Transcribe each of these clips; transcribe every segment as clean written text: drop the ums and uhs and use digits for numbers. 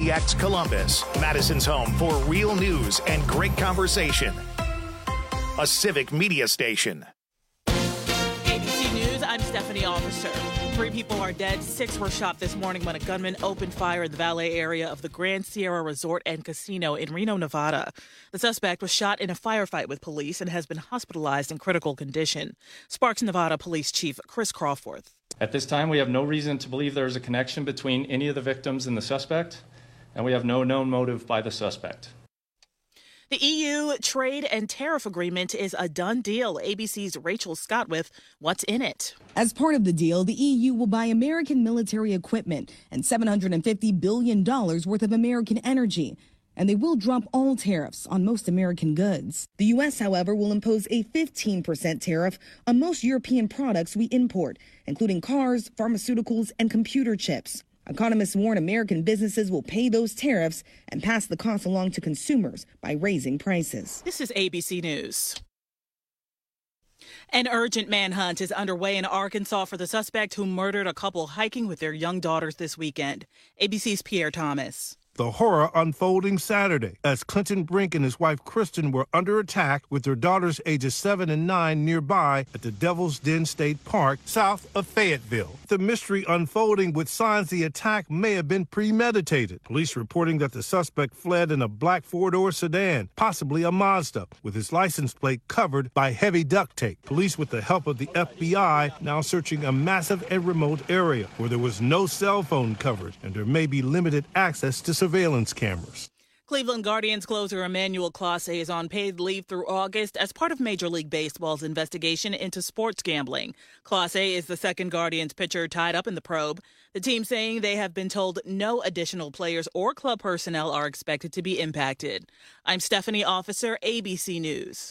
WMDX Columbus, Madison's home for real news and great conversation. A civic media station. ABC News, I'm Stephanie Officer. 3 people are dead, 6 were shot this morning when a gunman opened fire in the valet area of the Grand Sierra Resort and Casino in Reno, Nevada. The suspect was shot in a firefight with police and has been hospitalized in critical condition. Sparks, Nevada Police Chief Chris Crawford. At this time, we have no reason to believe there is a connection between any of the victims and the suspect, and we have no known motive by the suspect. The EU trade and tariff agreement is a done deal. ABC's Rachel Scott with what's in it. As part of the deal, the EU will buy American military equipment and $750 billion worth of American energy. And they will drop all tariffs on most American goods. The U.S., however, will impose a 15% tariff on most European products we import, including cars, pharmaceuticals, and computer chips. Economists warn American businesses will pay those tariffs and pass the cost along to consumers by raising prices. This is ABC News. An urgent manhunt is underway in Arkansas for the suspect who murdered a couple hiking with their young daughters this weekend. ABC's Pierre Thomas. The horror unfolding Saturday as Clinton Brink and his wife Kristen were under attack with their daughters ages 7 and 9 nearby at the Devil's Den State Park south of Fayetteville. The mystery unfolding with signs the attack may have been premeditated. Police reporting that the suspect fled in a black 4-door sedan, possibly a Mazda, with his license plate covered by heavy duct tape. Police, with the help of the FBI, now searching a massive and remote area where there was no cell phone coverage and there may be limited access to surveillance cameras. Cleveland Guardians closer Emmanuel Clase is on paid leave through August as part of Major League Baseball's investigation into sports gambling. Clase is the second Guardians pitcher tied up in the probe. The team saying they have been told no additional players or club personnel are expected to be impacted. I'm Stephanie Officer, ABC News.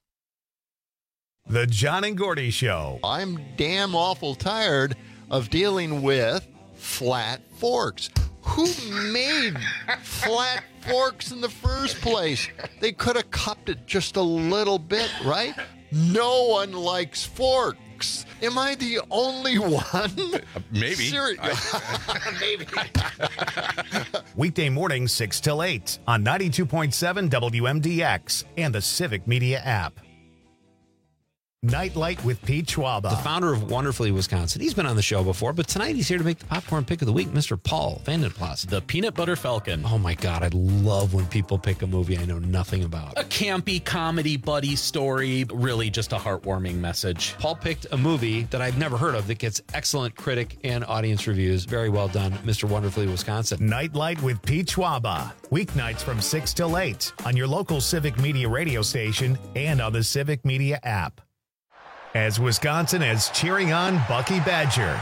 The John and Gordy Show. I'm damn awful tired of dealing with flat forks. Who made flat forks in the first place? They could have cupped it just a little bit, right? No one likes forks. Am I the only one? Maybe. Maybe. Weekday mornings 6 till 8 on 92.7 WMDX and the Civic Media app. Nightlight with Pete Schwaba. The founder of Wonderfully Wisconsin. He's been on the show before, but tonight he's here to make the popcorn pick of the week, Mr. Paul Vandenplas. The Peanut Butter Falcon. Oh my God, I love when people pick a movie I know nothing about. A campy comedy buddy story, really just a heartwarming message. Paul picked a movie that I've never heard of that gets excellent critic and audience reviews. Very well done, Mr. Wonderfully Wisconsin. Nightlight with Pete Schwaba. Weeknights from 6 till 8 on your local Civic Media radio station and on the Civic Media app. As Wisconsin is cheering on Bucky Badger.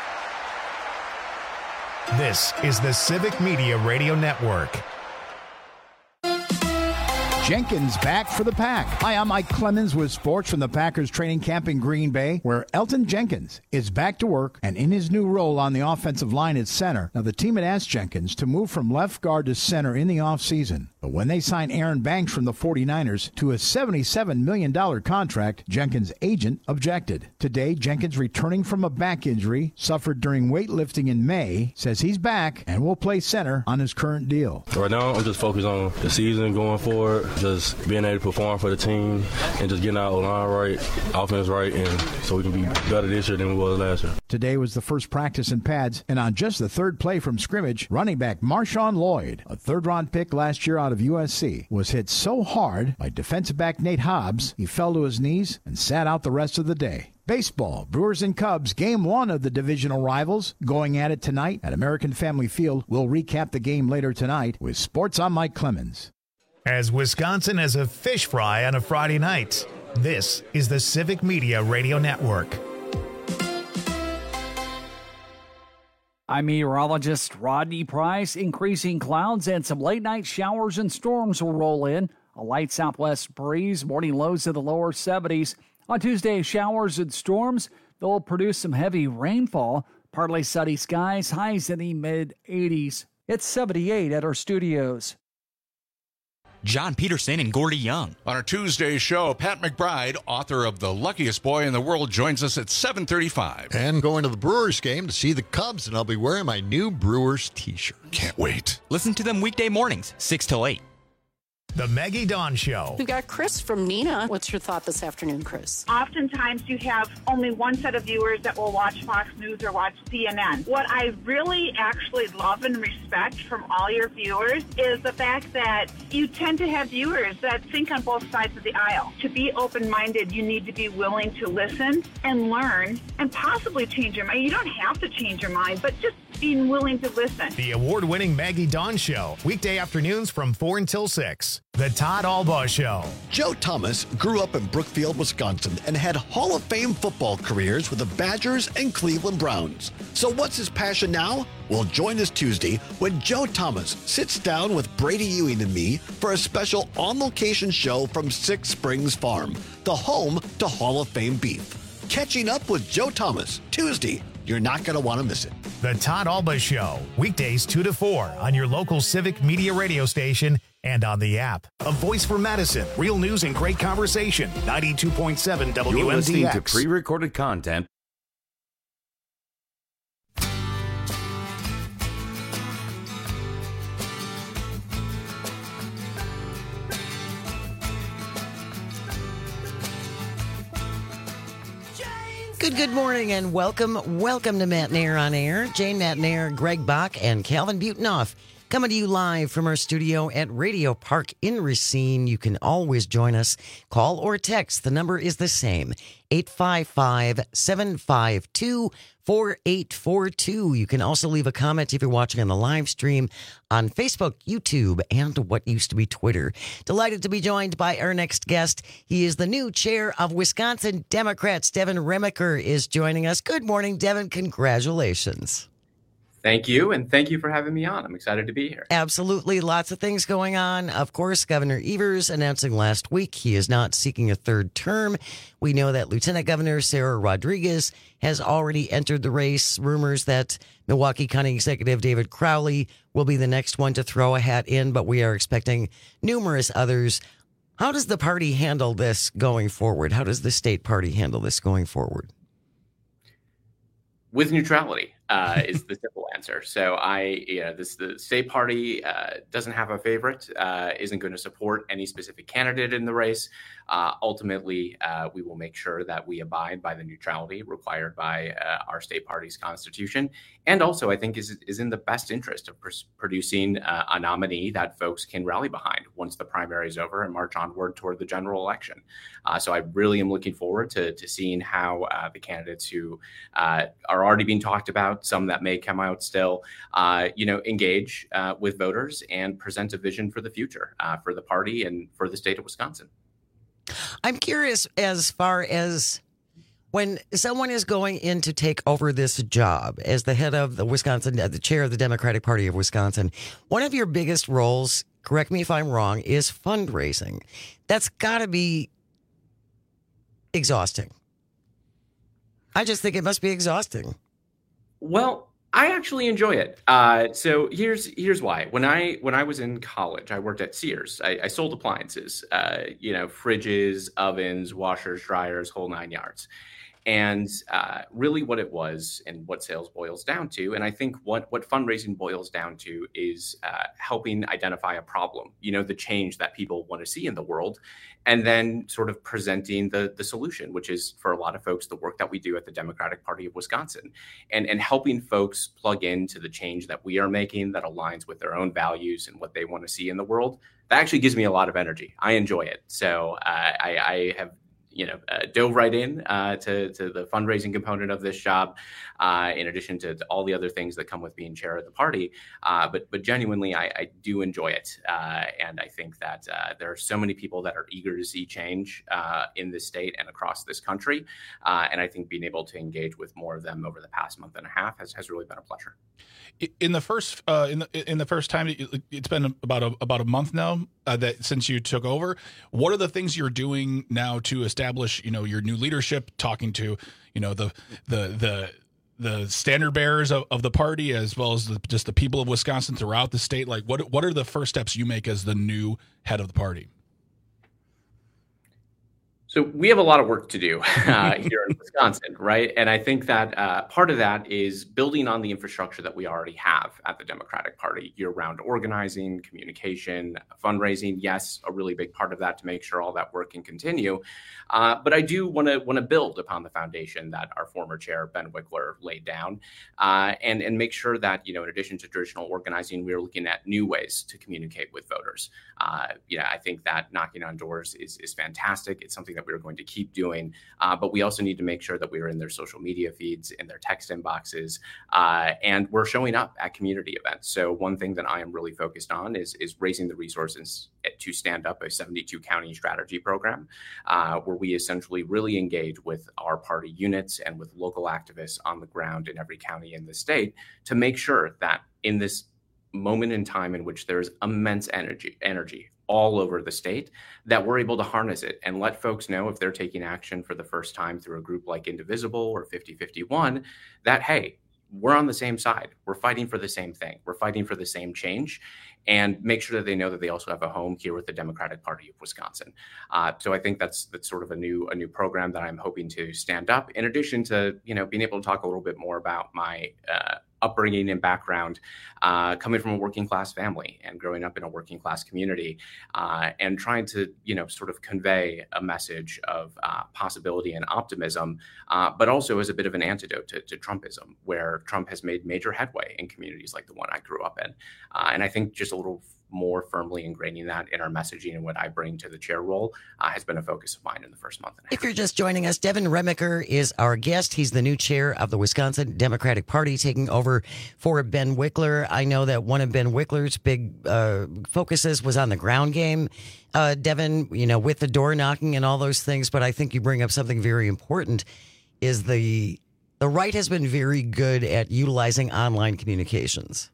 This is the Civic Media Radio Network. Jenkins back for the Pack. Hi, I'm Mike Clemens with sports from the Packers training camp in Green Bay, where Elton Jenkins is back to work and in his new role on the offensive line at center. Now, the team had asked Jenkins to move from left guard to center in the offseason. But when they signed Aaron Banks from the 49ers to a $77 million contract, Jenkins' agent objected. Today, Jenkins, returning from a back injury suffered during weightlifting in May, says he's back and will play center on his current deal. Right now, I'm just focused on the season going forward, just being able to perform for the team and just getting our line right, offense right, and so we can be better this year than we was last year. Today was the first practice in pads, and on just the third play from scrimmage, running back Marshawn Lloyd, a third-round pick last year out of USC, was hit so hard by defensive back Nate Hobbs, he fell to his knees and sat out the rest of the day. Baseball, Brewers and Cubs, Game 1 of the divisional rivals, going at it tonight at American Family Field. We'll recap the game later tonight with Sports. I'm Mike Clemens. As Wisconsin has a fish fry on a Friday night, this is the Civic Media Radio Network. I'm meteorologist Rodney Price. Increasing clouds and some late-night showers and storms will roll in. A light southwest breeze, morning lows in the lower 70s. On Tuesday, showers and storms. They'll produce some heavy rainfall. Partly sunny skies, highs in the mid-80s. It's 78 at our studios. John Peterson and Gordy Young. On our Tuesday show, Pat McBride, author of The Luckiest Boy in the World, joins us at 7:35. And going to the Brewers game to see the Cubs, and I'll be wearing my new Brewers t-shirt. Can't wait. Listen to them weekday mornings, 6 till 8. The Maggie Dawn Show. We've got Chris from Nina. What's your thought this afternoon, Chris? Oftentimes you have only one set of viewers that will watch Fox News or watch CNN. What I really actually love and respect from all your viewers is the fact that you tend to have viewers that think on both sides of the aisle. To be open-minded, you need to be willing to listen and learn and possibly change your mind. You don't have to change your mind, but just being willing to listen. The award-winning Maggie Dawn Show. Weekday afternoons from 4 until 6. The Todd Albaugh Show. Joe Thomas grew up in Brookfield, Wisconsin, and had Hall of Fame football careers with the Badgers and Cleveland Browns. So what's his passion now? Well, join us Tuesday when Joe Thomas sits down with Brady Ewing and me for a special on-location show from Six Springs Farm, the home to Hall of Fame beef. Catching up with Joe Thomas, Tuesday. You're not going to want to miss it. The Todd Albaugh Show, weekdays 2 to 4 on your local Civic Media radio station and on the app. A voice for Madison, real news and great conversation. 92.7 WMDX. You're listening to pre-recorded content. Good morning and welcome to Matt Nair on Air. Jane Matt Nair, Greg Bach, and Calvin Butenoff coming to you live from our studio at Radio Park in Racine. You can always join us. Call or text. The number is the same, 855-752-4842. You can also leave a comment if you're watching on the live stream on Facebook, YouTube, and what used to be Twitter. Delighted to be joined by our next guest. He is the new chair of Wisconsin Democrats. Devin Remaker is joining us. Good morning, Devin. Congratulations. Thank you, and thank you for having me on. I'm excited to be here. Absolutely. Lots of things going on. Of course, Governor Evers announcing last week he is not seeking a third term. We know that Lieutenant Governor Sarah Rodriguez has already entered the race. Rumors that Milwaukee County Executive David Crowley will be the next one to throw a hat in, but we are expecting numerous others. How does the party handle this going forward? How does the state party handle this going forward? With neutrality is the simple answer. So the state party doesn't have a favorite, isn't going to support any specific candidate in the race. Ultimately, we will make sure that we abide by the neutrality required by our state party's constitution. And also, I think is in the best interest of producing a nominee that folks can rally behind once the primary is over and march onward toward the general election. So I really am looking forward to seeing how the candidates who are already being talked about, some that may come out still, engage with voters and present a vision for the future for the party and for the state of Wisconsin. I'm curious as far as when someone is going in to take over this job as the head of the chair of the Democratic Party of Wisconsin, one of your biggest roles, correct me if I'm wrong, is fundraising. That's got to be exhausting. I just think it must be exhausting. Well, I actually enjoy it. So here's why. When I was in college, I worked at Sears. I sold appliances, fridges, ovens, washers, dryers, whole nine yards. And really what it was and what sales boils down to, and I think what fundraising boils down to is helping identify a problem, the change that people want to see in the world, and then sort of presenting the solution, which is for a lot of folks, the work that we do at the Democratic Party of Wisconsin, and helping folks plug into the change that we are making that aligns with their own values and what they want to see in the world. That actually gives me a lot of energy. I enjoy it. So I have dove right in to the fundraising component of this job, in addition to all the other things that come with being chair of the party. But genuinely, I do enjoy it. And I think that there are so many people that are eager to see change in this state and across this country. And I think being able to engage with more of them over the past month and a half has really been a pleasure. In the first in the first time, it's been about a month now that since you took over. What are the things you're doing now to establish your new leadership? Talking to the the standard bearers of the party, as well as just the people of Wisconsin throughout the state? Like, what are the first steps you make as the new head of the party? So we have a lot of work to do here in Wisconsin, right? And I think that part of that is building on the infrastructure that we already have at the Democratic Party, year-round organizing, communication, fundraising. Yes, a really big part of that to make sure all that work can continue. But I do want to build upon the foundation that our former chair, Ben Wickler, laid down, and make sure that, in addition to traditional organizing, we're looking at new ways to communicate with voters. I think that knocking on doors is fantastic. It's something that we're going to keep doing, but we also need to make sure that we're in their social media feeds, in their text inboxes, and we're showing up at community events. So one thing that I am really focused on is raising the resources to stand up a 72 county strategy program, where we essentially really engage with our party units and with local activists on the ground in every county in the state to make sure that in this moment in time in which there's immense energy all over the state, that we're able to harness it and let folks know, if they're taking action for the first time through a group like Indivisible or 5051, that, hey, we're on the same side. We're fighting for the same thing. We're fighting for the same change, and make sure that they know that they also have a home here with the Democratic Party of Wisconsin. So I think that's sort of a new program that I'm hoping to stand up, in addition to, being able to talk a little bit more about my upbringing and background, coming from a working class family and growing up in a working class community, and trying to, sort of convey a message of possibility and optimism, but also as a bit of an antidote to Trumpism, where Trump has made major headway in communities like the one I grew up in. And I think just a little more firmly ingraining that in our messaging and what I bring to the chair role has been a focus of mine in the first month and a half. If you're just joining us, Devin Remaker is our guest. He's the new chair of the Wisconsin Democratic Party, taking over for Ben Wickler. I know that one of Ben Wickler's big focuses was on the ground game. Devin, with the door knocking and all those things, but I think you bring up something very important, is the right has been very good at utilizing online communications.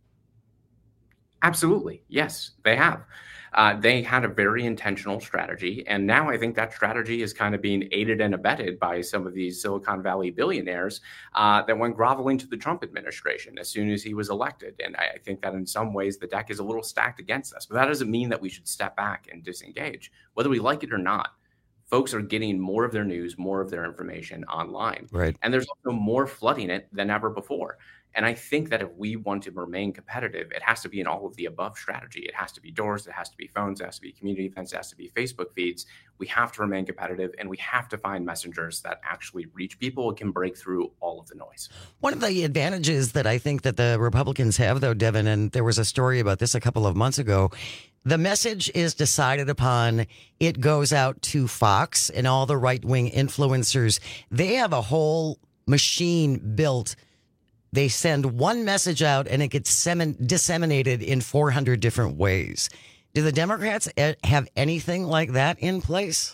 Absolutely. Yes, they have. They had a very intentional strategy. And now I think that strategy is kind of being aided and abetted by some of these Silicon Valley billionaires that went groveling to the Trump administration as soon as he was elected. And I think that in some ways the deck is a little stacked against us. But that doesn't mean that we should step back and disengage, whether we like it or not. Folks are getting more of their news, more of their information online. Right. And there's also more flooding it than ever before. And I think that if we want to remain competitive, it has to be in all of the above strategy. It has to be doors, it has to be phones, it has to be community events, it has to be Facebook feeds. We have to remain competitive, and we have to find messengers that actually reach people and can break through all of the noise. One of the advantages that I think that the Republicans have, though, Devin, and there was a story about this a couple of months ago, the message is decided upon. It goes out to Fox and all the right-wing influencers. They have a whole machine built. They send one message out and it gets disseminated in 400 different ways. Do the Democrats have anything like that in place?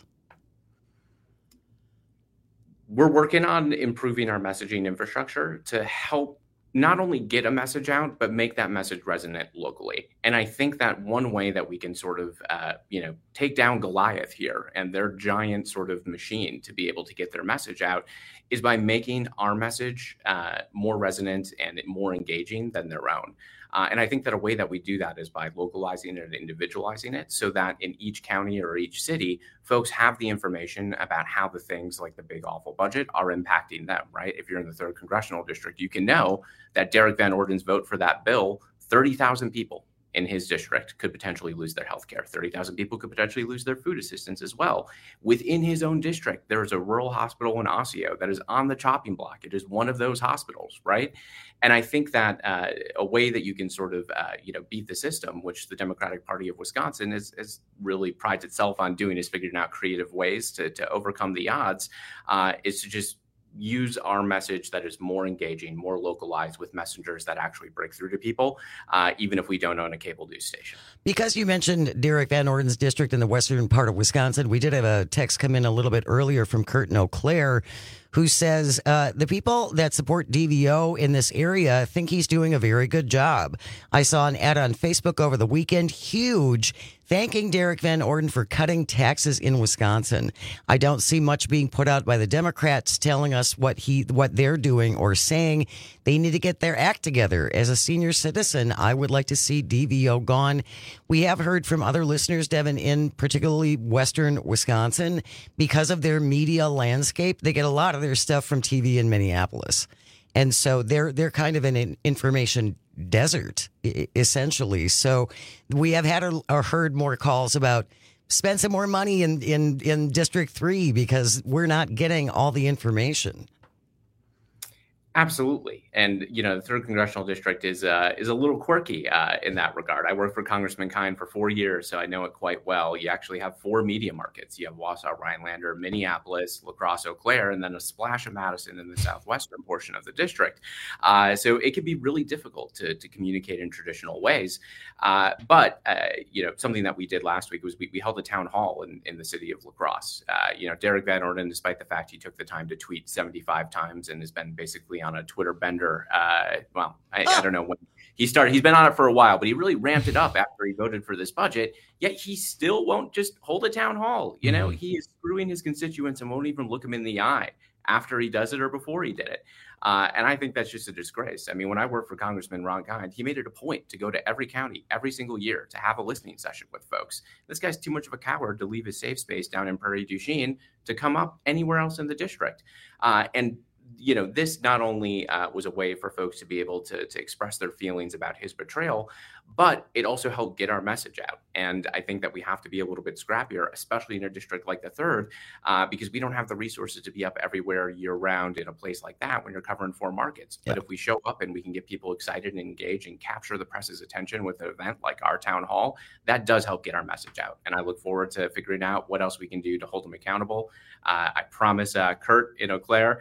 We're working on improving our messaging infrastructure to help not only get a message out, but make that message resonate locally. And I think that one way that we can sort of, take down Goliath here and their giant sort of machine to be able to get their message out is by making our message more resonant and more engaging than their own. And I think that a way that we do that is by localizing it and individualizing it so that in each county or each city, folks have the information about how the things like the big awful budget are impacting them, right? If you're in the 3rd Congressional District, you can know that Derek Van Orden's vote for that bill, 30,000 people in his district could potentially lose their health care. 30,000 people could potentially lose their food assistance as well. Within his own district, there is a rural hospital in Osseo that is on the chopping block. It is one of those hospitals, right? And I think that a way that you can sort of, beat the system, which the Democratic Party of Wisconsin is really prides itself on doing, is figuring out creative ways to overcome the odds, is to just use our message that is more engaging, more localized, with messengers that actually break through to people, even if we don't own a cable news station. Because you mentioned Derek Van Orden's district in the western part of Wisconsin, we did have a text come in a little bit earlier from Kurt in Eau Claire, who says the people that support DVO in this area think he's doing a very good job. I saw an ad on Facebook over the weekend, huge, thanking Derek Van Orden for cutting taxes in Wisconsin. I don't see much being put out by the Democrats telling us what they're doing or saying. They need to get their act together. As a senior citizen, I would like to see DVO gone. We have heard from other listeners, Devin, in particularly western Wisconsin, because of their media landscape. They get a lot of their stuff from TV in Minneapolis. And so they're kind of in an information desert, essentially. So we have had or heard more calls about spend some more money in District 3 because we're not getting all the information. Absolutely. And, you know, the 3rd Congressional District is a little quirky in that regard. I worked for Congressman Kine for 4 years, so I know it quite well. You actually have 4 media markets. You have Wausau, Rhinelander, Minneapolis, La Crosse, Eau Claire, and then a splash of Madison in the southwestern portion of the district. So it can be really difficult to communicate in traditional ways. But you know, something that we did last week was we held a town hall in the city of La Crosse. You know, Derek Van Orden, despite the fact he took the time to tweet 75 times and has been basically on a Twitter bender. I don't know when he started. He's been on it for a while, but he really ramped it up after he voted for this budget. Yet he still won't just hold a town hall. You know, he is screwing his constituents and won't even look him in the eye after he does it or before he did it. And I think that's just a disgrace. I mean, when I worked for Congressman Ron Kind, he made it a point to go to every county every single year to have a listening session with folks. This guy's too much of a coward to leave his safe space down in Prairie du Chien to come up anywhere else in the district. And you know, this not only was a way for folks to be able to express their feelings about his betrayal, but it also helped get our message out. And I think that we have to be a little bit scrappier, especially in a district like the 3rd, because we don't have the resources to be up everywhere year round in a place like that when you're covering 4 markets. Yeah. But if we show up and we can get people excited and engaged and capture the press's attention with an event like our town hall, that does help get our message out. And I look forward to figuring out what else we can do to hold them accountable. I promise Kurt in Eau Claire,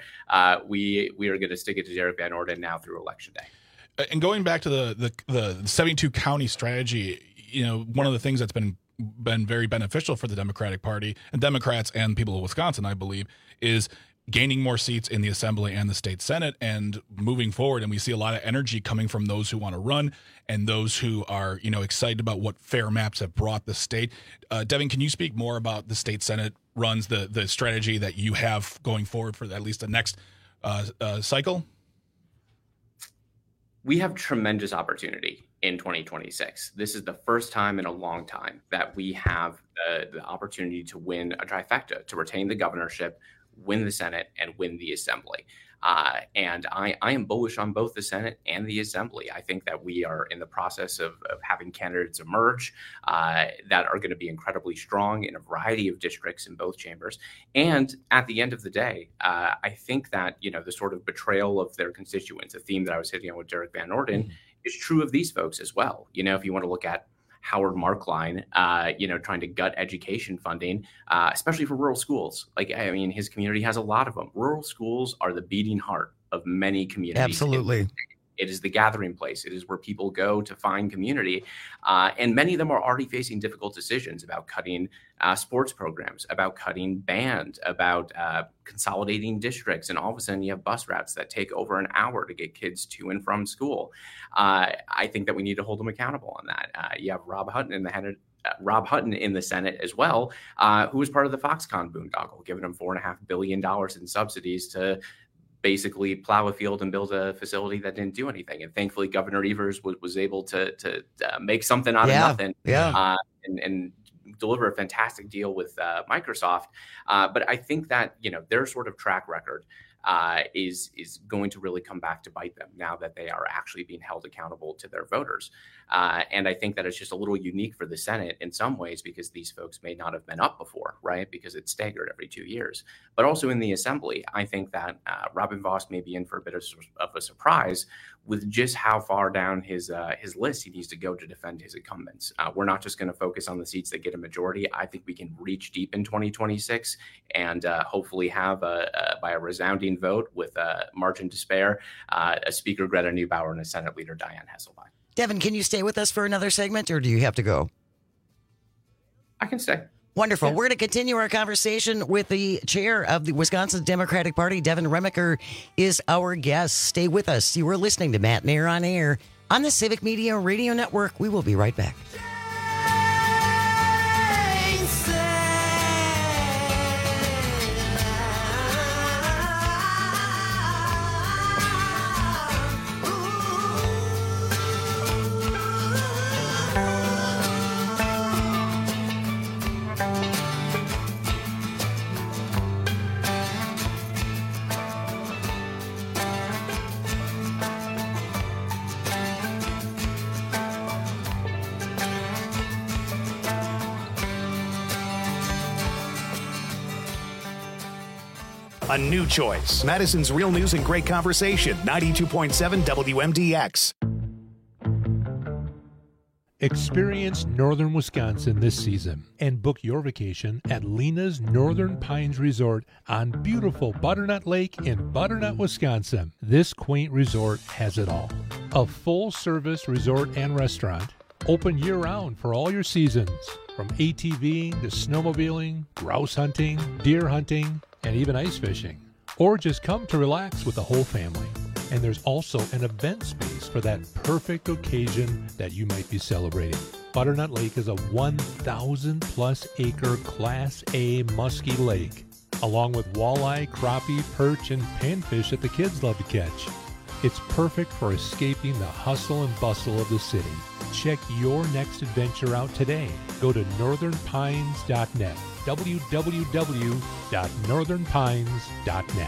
we are going to stick it to Derek Van Orden now through Election Day. And going back to the 72 county strategy, you know, one of the things that's been very beneficial for the Democratic Party and Democrats and people of Wisconsin, I believe, is gaining more seats in the Assembly and the state Senate and moving forward. And we see a lot of energy coming from those who want to run and those who are, you know, excited about what fair maps have brought the state. Devin, can you speak more about the state Senate runs, the strategy that you have going forward for at least the next cycle? We have tremendous opportunity in 2026. This is the first time in a long time that we have the opportunity to win a trifecta, to retain the governorship, win the Senate, and win the Assembly. And I am bullish on both the Senate and the Assembly. I think that we are in the process of having candidates emerge that are going to be incredibly strong in a variety of districts in both chambers. And at the end of the day, I think that, you know, the sort of betrayal of their constituents, a theme that I was hitting on with Derek Van Orden, is true of these folks as well. You know, if you want to look at Howard Markline, you know, trying to gut education funding, especially for rural schools. Like, I mean, his community has a lot of them. Rural schools are the beating heart of many communities. Absolutely. It is the gathering place. It is where people go to find community. And many of them are already facing difficult decisions about cutting sports programs, about cutting band, about consolidating districts. And all of a sudden you have bus routes that take over an hour to get kids to and from school. I think that we need to hold them accountable on that. You have Rob Hutton in the Senate as well, who was part of the Foxconn boondoggle, giving them $4.5 billion in subsidies to basically plow a field and build a facility that didn't do anything. And thankfully, Governor Evers was able to make something out of nothing and deliver a fantastic deal with Microsoft. But I think that, you know, their sort of track record is going to really come back to bite them now that they are actually being held accountable to their voters. And I think that it's just a little unique for the Senate in some ways because these folks may not have been up before, right? Because it's staggered every 2 years. But also in the Assembly, I think that Robin Vos may be in for a bit of a surprise with just how far down his list he needs to go to defend his incumbents. We're not just going to focus on the seats that get a majority. I think we can reach deep in 2026 and hopefully have by a resounding vote with a margin to spare, a Speaker Greta Neubauer and a Senate Leader Diane Hesselbein. Devin, can you stay with us for another segment or do you have to go? I can stay. Wonderful. We're going to continue our conversation with the chair of the Wisconsin Democratic Party. Devin Remaker is our guest. Stay with us. You are listening to Matt Nair on Air on the Civic Media Radio Network. We will be right back. A new choice. Madison's Real News and Great Conversation. 92.7 WMDX. Experience northern Wisconsin this season and book your vacation at Lena's Northern Pines Resort on beautiful Butternut Lake in Butternut, Wisconsin. This quaint resort has it all. A full-service resort and restaurant, open year-round for all your seasons, from ATVing to snowmobiling, grouse hunting, deer hunting, and even ice fishing. Or just come to relax with the whole family. And there's also an event space for that perfect occasion that you might be celebrating. Butternut Lake is a 1,000-plus acre Class A musky lake, along with walleye, crappie, perch, and panfish that the kids love to catch. It's perfect for escaping the hustle and bustle of the city. Check your next adventure out today. Go to northernpines.net. www.northernpines.net.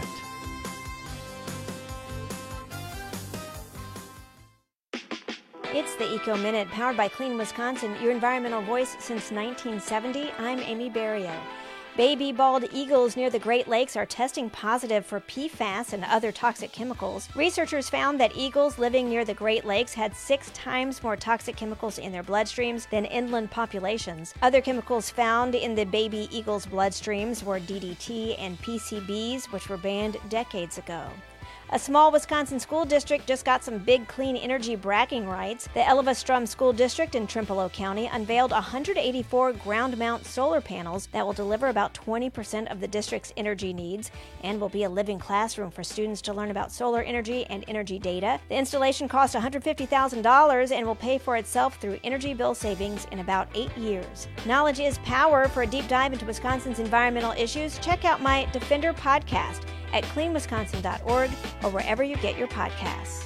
It's the Eco Minute, powered by Clean Wisconsin, your environmental voice since 1970. I'm Amy Barrio. Baby bald eagles near the Great Lakes are testing positive for PFAS and other toxic chemicals. Researchers found that eagles living near the Great Lakes had 6 times more toxic chemicals in their bloodstreams than inland populations. Other chemicals found in the baby eagles' bloodstreams were DDT and PCBs, which were banned decades ago. A small Wisconsin school district just got some big clean energy bragging rights. The Elva-Strum School District in Trempealeau County unveiled 184 ground-mount solar panels that will deliver about 20% of the district's energy needs and will be a living classroom for students to learn about solar energy and energy data. The installation cost $150,000 and will pay for itself through energy bill savings in about 8 years. Knowledge is power. For a deep dive into Wisconsin's environmental issues, check out my Defender podcast at cleanwisconsin.org or wherever you get your podcasts.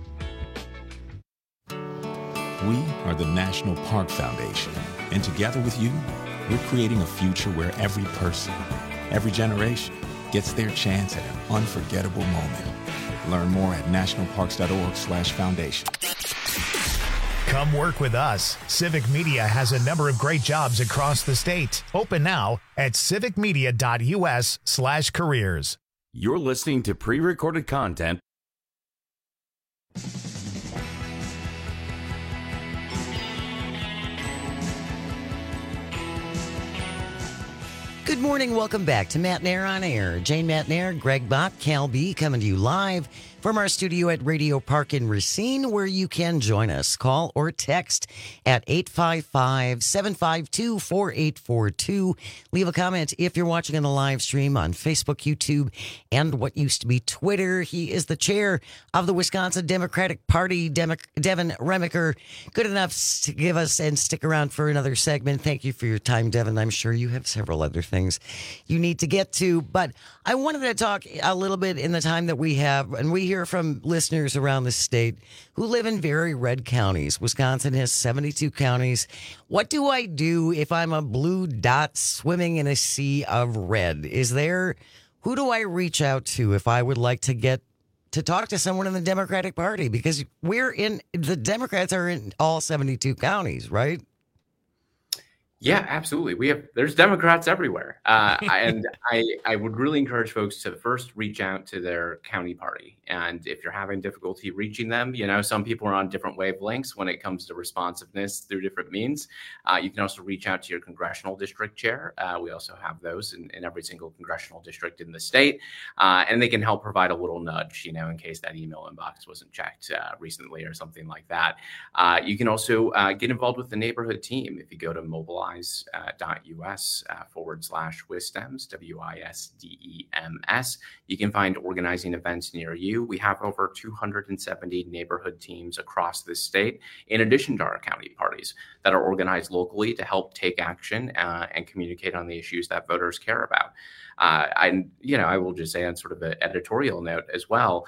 We are the National Park Foundation, and together with you, we're creating a future where every person, every generation, gets their chance at an unforgettable moment. Learn more at nationalparks.org/foundation. Come work with us. Civic Media has a number of great jobs across the state. Open now at civicmedia.us/careers. You're listening to pre-recorded content. Good morning. Welcome back to Matt Nair on Air. Jane Matt Nair, Greg Bott, Cal B coming to you live from our studio at Radio Park in Racine, where you can join us. Call or text at 855-752-4842. Leave a comment if you're watching on the live stream on Facebook, YouTube, and what used to be Twitter. He is the chair of the Wisconsin Democratic Party, Devin Remaker. Good enough to give us and stick around for another segment. Thank you for your time, Devin. I'm sure you have several other things you need to get to, but I wanted to talk a little bit in the time that we have, and we hear from listeners around the state who live in very red counties. Wisconsin has 72 counties. What do I do if I'm a blue dot swimming in a sea of red? Who do I reach out to if I would like to get to talk to someone in the Democratic Party? Because the Democrats are in all 72 counties, right? Yeah, absolutely. There's Democrats everywhere. And I would really encourage folks to first reach out to their county party. And if you're having difficulty reaching them, some people are on different wavelengths when it comes to responsiveness through different means. You can also reach out to your congressional district chair. We also have those in every single congressional district in the state. And they can help provide a little nudge, in case that email inbox wasn't checked recently or something like that. You can also get involved with the neighborhood team. If you go to Mobilize mobilize.us/WISDEMS, WISDEMS. You can find organizing events near you. We have over 270 neighborhood teams across the state, in addition to our county parties that are organized locally to help take action and communicate on the issues that voters care about. I will just say on sort of an editorial note as well,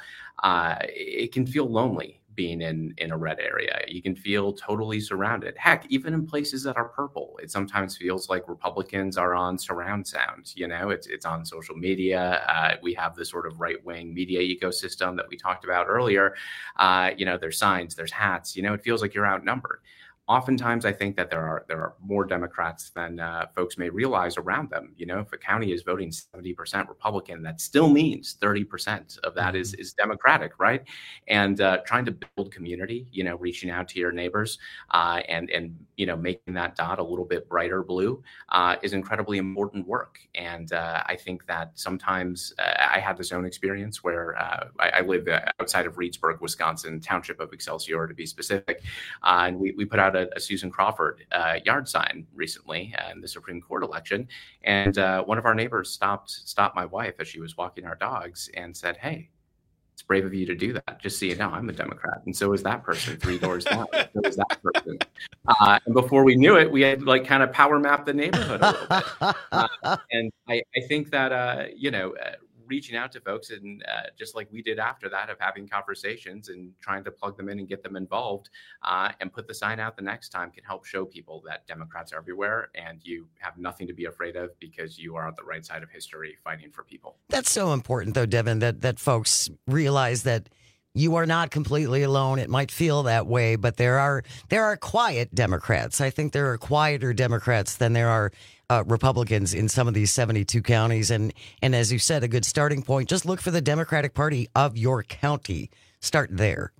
it can feel lonely being in a red area. You can feel totally surrounded. Heck, even in places that are purple, it sometimes feels like Republicans are on surround sound. It's on social media. We have the sort of right-wing media ecosystem that we talked about earlier. There's signs, there's hats. It feels like you're outnumbered. Oftentimes, I think that there are more Democrats than folks may realize around them. If a county is voting 70% Republican, that still means 30% of that is Democratic, right? And trying to build community, reaching out to your neighbors and making that dot a little bit brighter blue is incredibly important work. And I think that sometimes I had this own experience where I live outside of Reedsburg, Wisconsin, township of Excelsior to be specific, and we put out a Susan Crawford yard sign recently in the Supreme Court election. And one of our neighbors stopped my wife as she was walking our dogs and said, "Hey, it's brave of you to do that. Just so you know, I'm a Democrat. And so is that person 3 doors down. So is that person." And before we knew it, we had kind of power mapped the neighborhood a little bit. And I think that, reaching out to folks and just like we did after that, of having conversations and trying to plug them in and get them involved and put the sign out the next time can help show people that Democrats are everywhere and you have nothing to be afraid of because you are on the right side of history fighting for people. That's so important, though, Devin, that folks realize that you are not completely alone. It might feel that way, but there are quiet Democrats. I think there are quieter Democrats than there are Republicans in some of these 72 counties. And as you said, a good starting point, just look for the Democratic Party of your county. Start there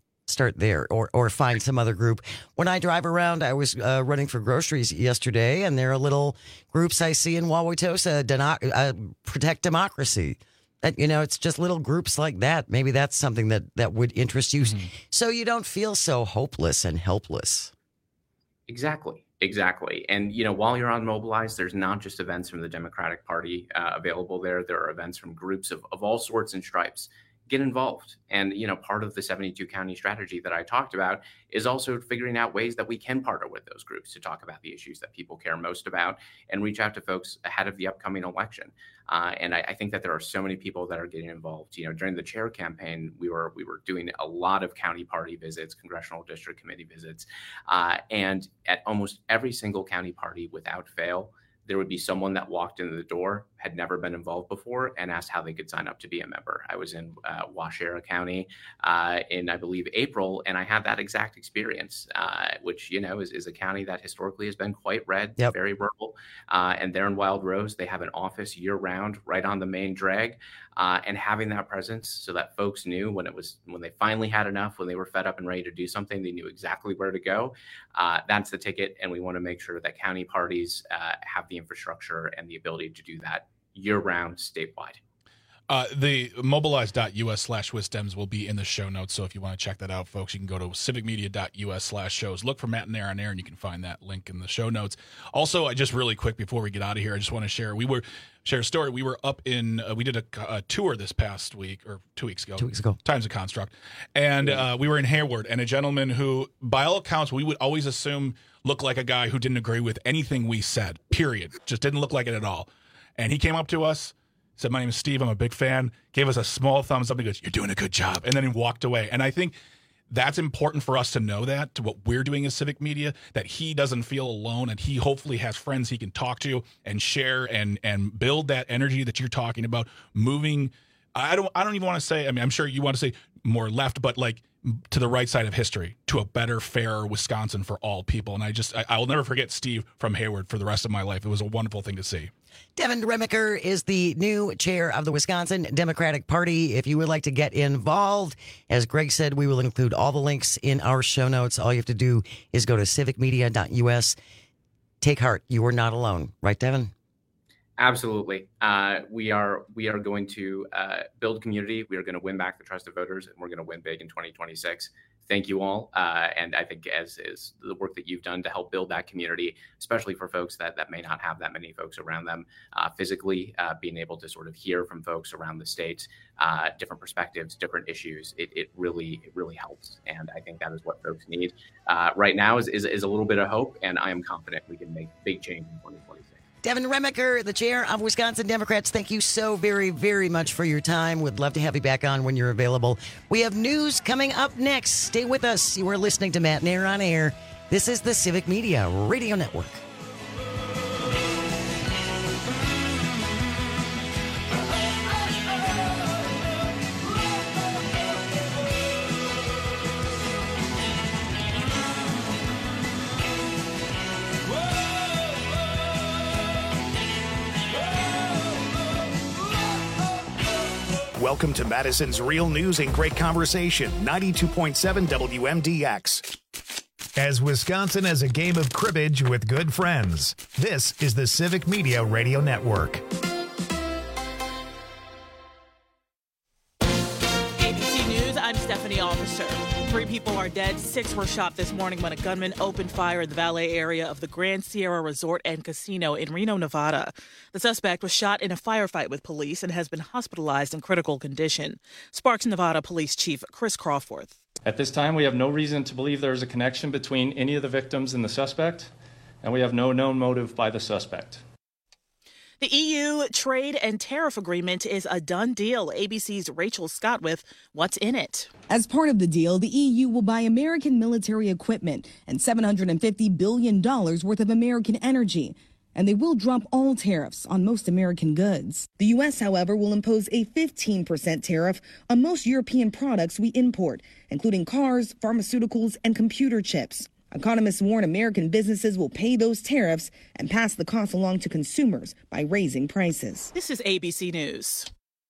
or find some other group. When I drive around, I was running for groceries yesterday, and there are little groups I see in Wauwatosa, Protect Democracy. It's just little groups like that. Maybe that's something that would interest you, so you don't feel so hopeless and helpless. Exactly. And, while you're on Mobilize, there's not just events from the Democratic Party available there. There are events from groups of all sorts and stripes. Get involved. And, part of the 72 county strategy that I talked about is also figuring out ways that we can partner with those groups to talk about the issues that people care most about and reach out to folks ahead of the upcoming election. And I think that there are so many people that are getting involved. During the chair campaign, we were doing a lot of county party visits, congressional district committee visits. And at almost every single county party without fail, there would be someone that walked into the door, had never been involved before, and asked how they could sign up to be a member. I was in Waushara County in, I believe, April, and I had that exact experience, which, is a county that historically has been quite red, very rural. And there in Wild Rose, they have an office year-round right on the main drag. And having that presence so that folks knew when they finally had enough, when they were fed up and ready to do something, they knew exactly where to go. That's the ticket. And we want to make sure that county parties have the infrastructure and the ability to do that year-round statewide. The mobilize.us/wisdems will be in the show notes. So if you want to check that out, folks, you can go to civicmedia.us/shows. Look for Matt and Aaron there, and you can find that link in the show notes. Also, just really quick before we get out of here, I just want to share a story. We were up in, we did a tour this past week, or 2 weeks ago. 2 weeks ago. Time's a construct. And we were in Hayward, and a gentleman who, by all accounts, we would always assume looked like a guy who didn't agree with anything we said, period. Just didn't look like it at all. And he came up to us, said, "My name is Steve. I'm a big fan." Gave us a small thumbs up. He goes, "You're doing a good job." And then he walked away. And I think that's important for us to know that, to what we're doing as Civic Media, that he doesn't feel alone, and he hopefully has friends he can talk to and share and build that energy that you're talking about. Moving, I don't even want to say, I'm sure you want to say more left, but to the right side of history, to a better, fairer Wisconsin for all people. And I'll never forget Steve from Hayward for the rest of my life. It was a wonderful thing to see. Devin Remaker is the new chair of the Wisconsin Democratic Party. If you would like to get involved, as Greg said, we will include all the links in our show notes. All you have to do is go to civicmedia.us. Take heart. You are not alone. Right, Devin? Absolutely. We are going to build community. We are going to win back the trust of voters, and we're going to win big in 2026. thank you all. And I think as is the work that you've done to help build that community, especially for folks that may not have that many folks around them physically, being able to sort of hear from folks around the state, different perspectives, different issues, it really helps. And I think that is what folks need right now is a little bit of hope. And I am confident we can make big change in 2026. Devin Remaker, the chair of Wisconsin Democrats, thank you so very, very much for your time. Would love to have you back on when you're available. We have news coming up next. Stay with us. You are listening to Matt Nair on Air. This is the Civic Media Radio Network. Welcome to Madison's Real News and Great Conversation, 92.7 WMDX. As Wisconsin has a game of cribbage with good friends, this is the Civic Media Radio Network. ABC News, I'm Stephanie Officer. 3 people are dead, 6 were shot this morning when a gunman opened fire in the valet area of the Grand Sierra Resort and Casino in Reno, Nevada. The suspect was shot in a firefight with police and has been hospitalized in critical condition. Sparks, Nevada Police Chief Chris Crawforth. At this time, we have no reason to believe there is a connection between any of the victims and the suspect, and we have no known motive by the suspect. The EU trade and tariff agreement is a done deal. ABC's Rachel Scott with what's in it. As part of the deal, the EU will buy American military equipment and $750 billion worth of American energy. And they will drop all tariffs on most American goods. The U.S., however, will impose a 15% tariff on most European products we import, including cars, pharmaceuticals, and computer chips. Economists warn American businesses will pay those tariffs and pass the cost along to consumers by raising prices. This is ABC News.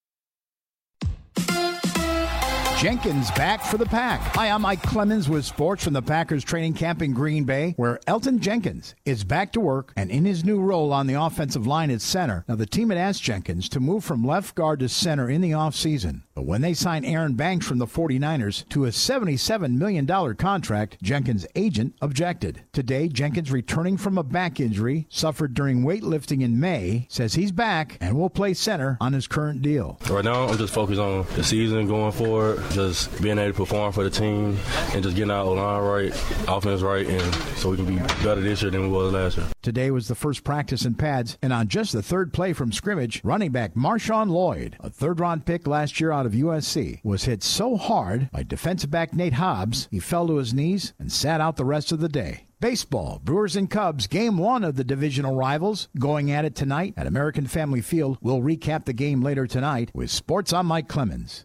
Jenkins back for the Pack. Hi, I'm Mike Clemens with sports from the Packers training camp in Green Bay, where Elton Jenkins is back to work and in his new role on the offensive line at center. Now, the team had asked Jenkins to move from left guard to center in the offseason. But when they signed Aaron Banks from the 49ers to a $77 million contract, Jenkins' agent objected. Today, Jenkins, returning from a back injury suffered during weightlifting in May, says he's back and will play center on his current deal. Right now, I'm just focused on the season going forward, just being able to perform for the team and just getting our line right, offense right, and so we can be better this year than we was last year. Today was the first practice in pads, and on just the third play from scrimmage, running back Marshawn Lloyd, a third-round pick last year out of USC, was hit so hard by defensive back Nate Hobbs, he fell to his knees and sat out the rest of the day. Baseball, Brewers and Cubs, Game 1 of the divisional rivals, going at it tonight at American Family Field. We'll recap the game later tonight with Sports. I'm Mike Clemens.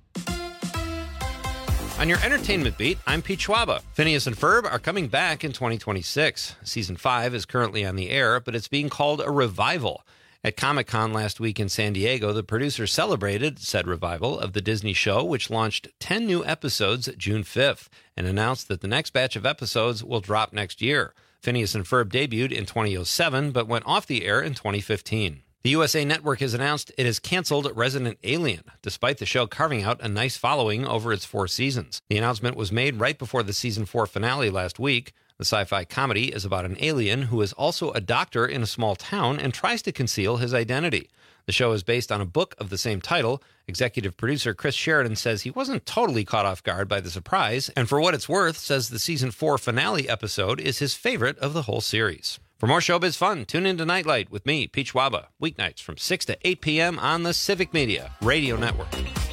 On your entertainment beat, I'm Pete Schwaba. Phineas and Ferb are coming back in 2026. Season 5 is currently on the air, but it's being called a revival. At Comic-Con last week in San Diego, the producers celebrated said revival of the Disney show, which launched 10 new episodes June 5th, and announced that the next batch of episodes will drop next year. Phineas and Ferb debuted in 2007, but went off the air in 2015. The USA Network has announced it has canceled Resident Alien, despite the show carving out a nice following over its 4 seasons. The announcement was made right before the season 4 finale last week. The sci-fi comedy is about an alien who is also a doctor in a small town and tries to conceal his identity. The show is based on a book of the same title. Executive producer Chris Sheridan says he wasn't totally caught off guard by the surprise, and for what it's worth, says the season 4 finale episode is his favorite of the whole series. For more showbiz fun, tune into Nightlight with me, Pete Schwaba, weeknights from 6 to 8 p.m. on the Civic Media Radio Network.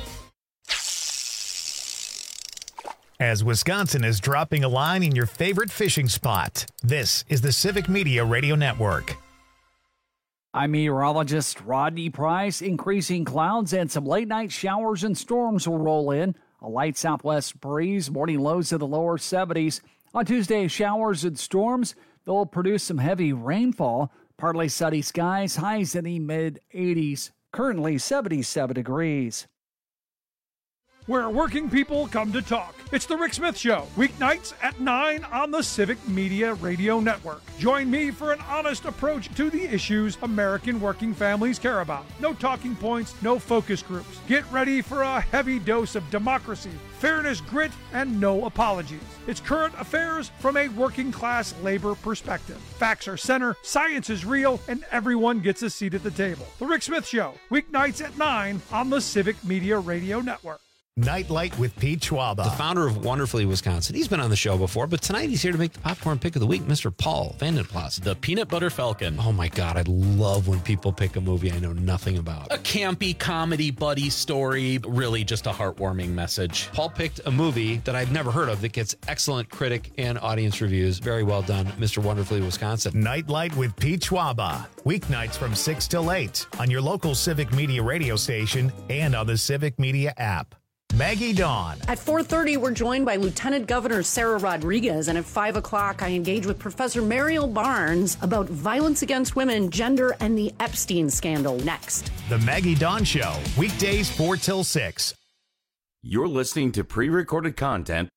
As Wisconsin is dropping a line in your favorite fishing spot, this is the Civic Media Radio Network. I'm meteorologist Rodney Price. Increasing clouds and some late-night showers and storms will roll in. A light southwest breeze, morning lows to the lower 70s. On Tuesday, showers and storms. They'll produce some heavy rainfall. Partly sunny skies, highs in the mid-80s. Currently 77 degrees. where working people come to talk. It's The Rick Smith Show, weeknights at 9 on the Civic Media Radio Network. Join me for an honest approach to the issues American working families care about. No talking points, no focus groups. Get ready for a heavy dose of democracy, fairness, grit, and no apologies. It's current affairs from a working class labor perspective. Facts are center, science is real, and everyone gets a seat at the table. The Rick Smith Show, weeknights at 9 on the Civic Media Radio Network. Nightlight with Pete Schwaba, the founder of Wonderfully Wisconsin. He's been on the show before, but tonight he's here to make the popcorn pick of the week, Mr. Paul Vandenplas. The Peanut Butter Falcon. Oh my God, I love when people pick a movie I know nothing about. A campy comedy buddy story, really just a heartwarming message. Paul picked a movie that I've never heard of that gets excellent critic and audience reviews. Very well done, Mr. Wonderfully Wisconsin. Nightlight with Pete Schwaba, weeknights from 6 till 8 on your local Civic Media radio station and on the Civic Media app. Maggie Dawn. At 4:30, we're joined by Lieutenant Governor Sarah Rodriguez, and at 5 o'clock, I engage with Professor Mariel Barnes about violence against women, gender, and the Epstein scandal next. The Maggie Dawn Show, weekdays 4 till 6. You're listening to pre-recorded content.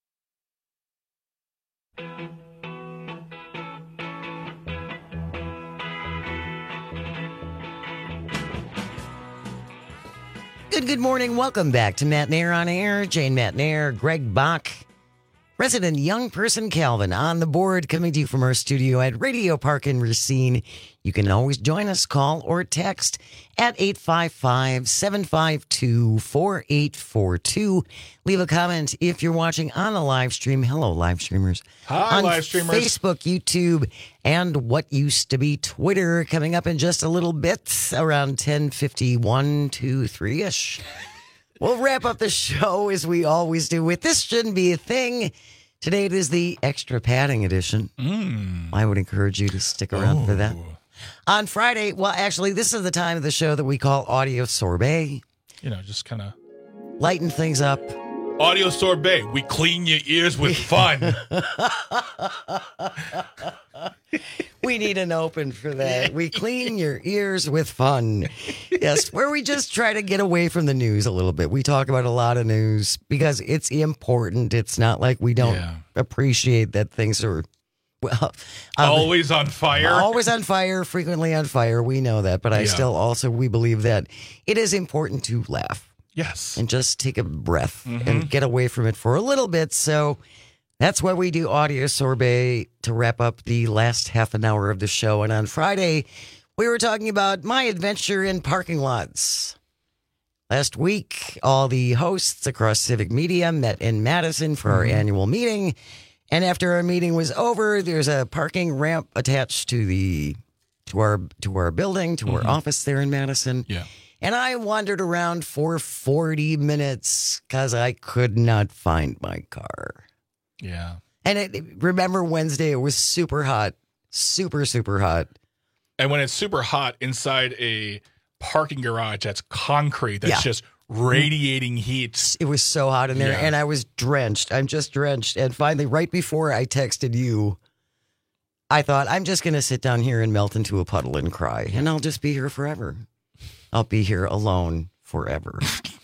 Good morning. Welcome back to Matt Nair on Air. Jane Matt Nair, Greg Bach, Resident Young Person Calvin on the board, coming to you from our studio at Radio Park in Racine. You can always join us, call or text at 855-752-4842. Leave a comment if you're watching on the live stream. Hello, live streamers. Hi, on live streamers. Facebook, YouTube, and what used to be Twitter. Coming up in just a little bit, around 10:51 to 3-ish. We'll wrap up the show as we always do with This Shouldn't Be a Thing. Today it is the extra padding edition. I would encourage you to stick around for that. On Friday, well, actually, this is the time of the show that we call Audio Sorbet. You know, just kind of lighten things up. Audio Sorbet, we clean your ears with fun. We need an open for that. We clean your ears with fun. Yes, where we just try to get away from the news a little bit. We talk about a lot of news because it's important. It's not like we don't appreciate that things are, well, always on fire. Always on fire, frequently on fire. We know that. But I still also, we believe that it is important to laugh. Yes. And just take a breath and get away from it for a little bit. So that's why we do Audio Sorbet to wrap up the last half an hour of the show. And on Friday, we were talking about my adventure in parking lots. Last week, all the hosts across Civic Media met in Madison for our annual meeting. And after our meeting was over, there's a parking ramp attached to our building, to our office there in Madison. Yeah. And I wandered around for 40 minutes because I could not find my car. Yeah. And remember Wednesday, it was super hot. Super, super hot. And when it's super hot inside a parking garage that's concrete, that's just radiating heat. It was so hot in there, and I was drenched. I'm just drenched. And finally, right before I texted you, I thought, I'm just going to sit down here and melt into a puddle and cry, and I'll just be here forever. I'll be here alone forever.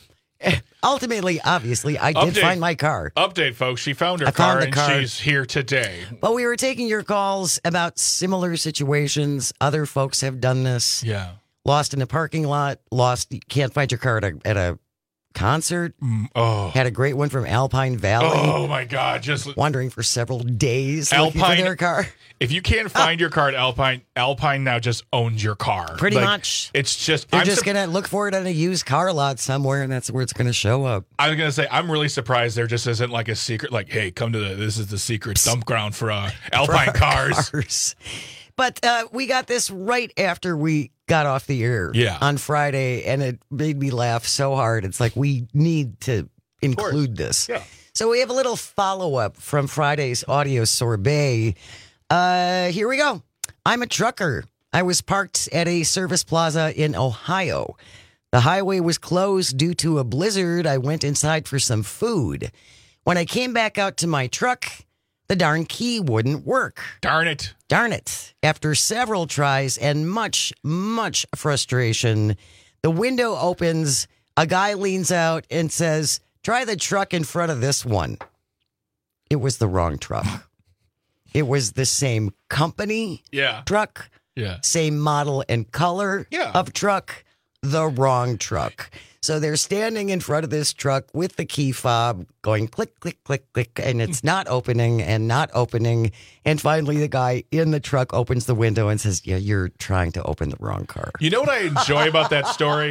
Ultimately, obviously, I did find my car. Update, folks. She found her car, and she's here today. But we were taking your calls about similar situations. Other folks have done this. Yeah. Lost in a parking lot. Can't find your car at a concert. Had a great one from Alpine Valley. Oh, my God. Just wandering for several days looking for their car. If you can't find your car at Alpine now just owns your car. Pretty much. It's just... They're just going to look for it on a used car lot somewhere, and that's where it's going to show up. I was going to say, I'm really surprised there just isn't like a secret, like, hey, come to this is the secret dump ground for Alpine cars. But we got this right after we got off the air on Friday, and it made me laugh so hard. It's like, we need to include this. Yeah. So we have a little follow-up from Friday's Audio Sorbet. Here we go. I'm a trucker. I was parked at a service plaza in Ohio. The highway was closed due to a blizzard. I went inside for some food. When I came back out to my truck, the darn key wouldn't work. Darn it. After several tries and much, much frustration, the window opens. A guy leans out and says, Try the truck in front of this one. It was the wrong truck. It was the same company truck, same model and color of truck, the wrong truck. So they're standing in front of this truck with the key fob going click, click, click, click, and it's not opening and not opening. And finally, the guy in the truck opens the window and says, yeah, you're trying to open the wrong car. You know what I enjoy about that story?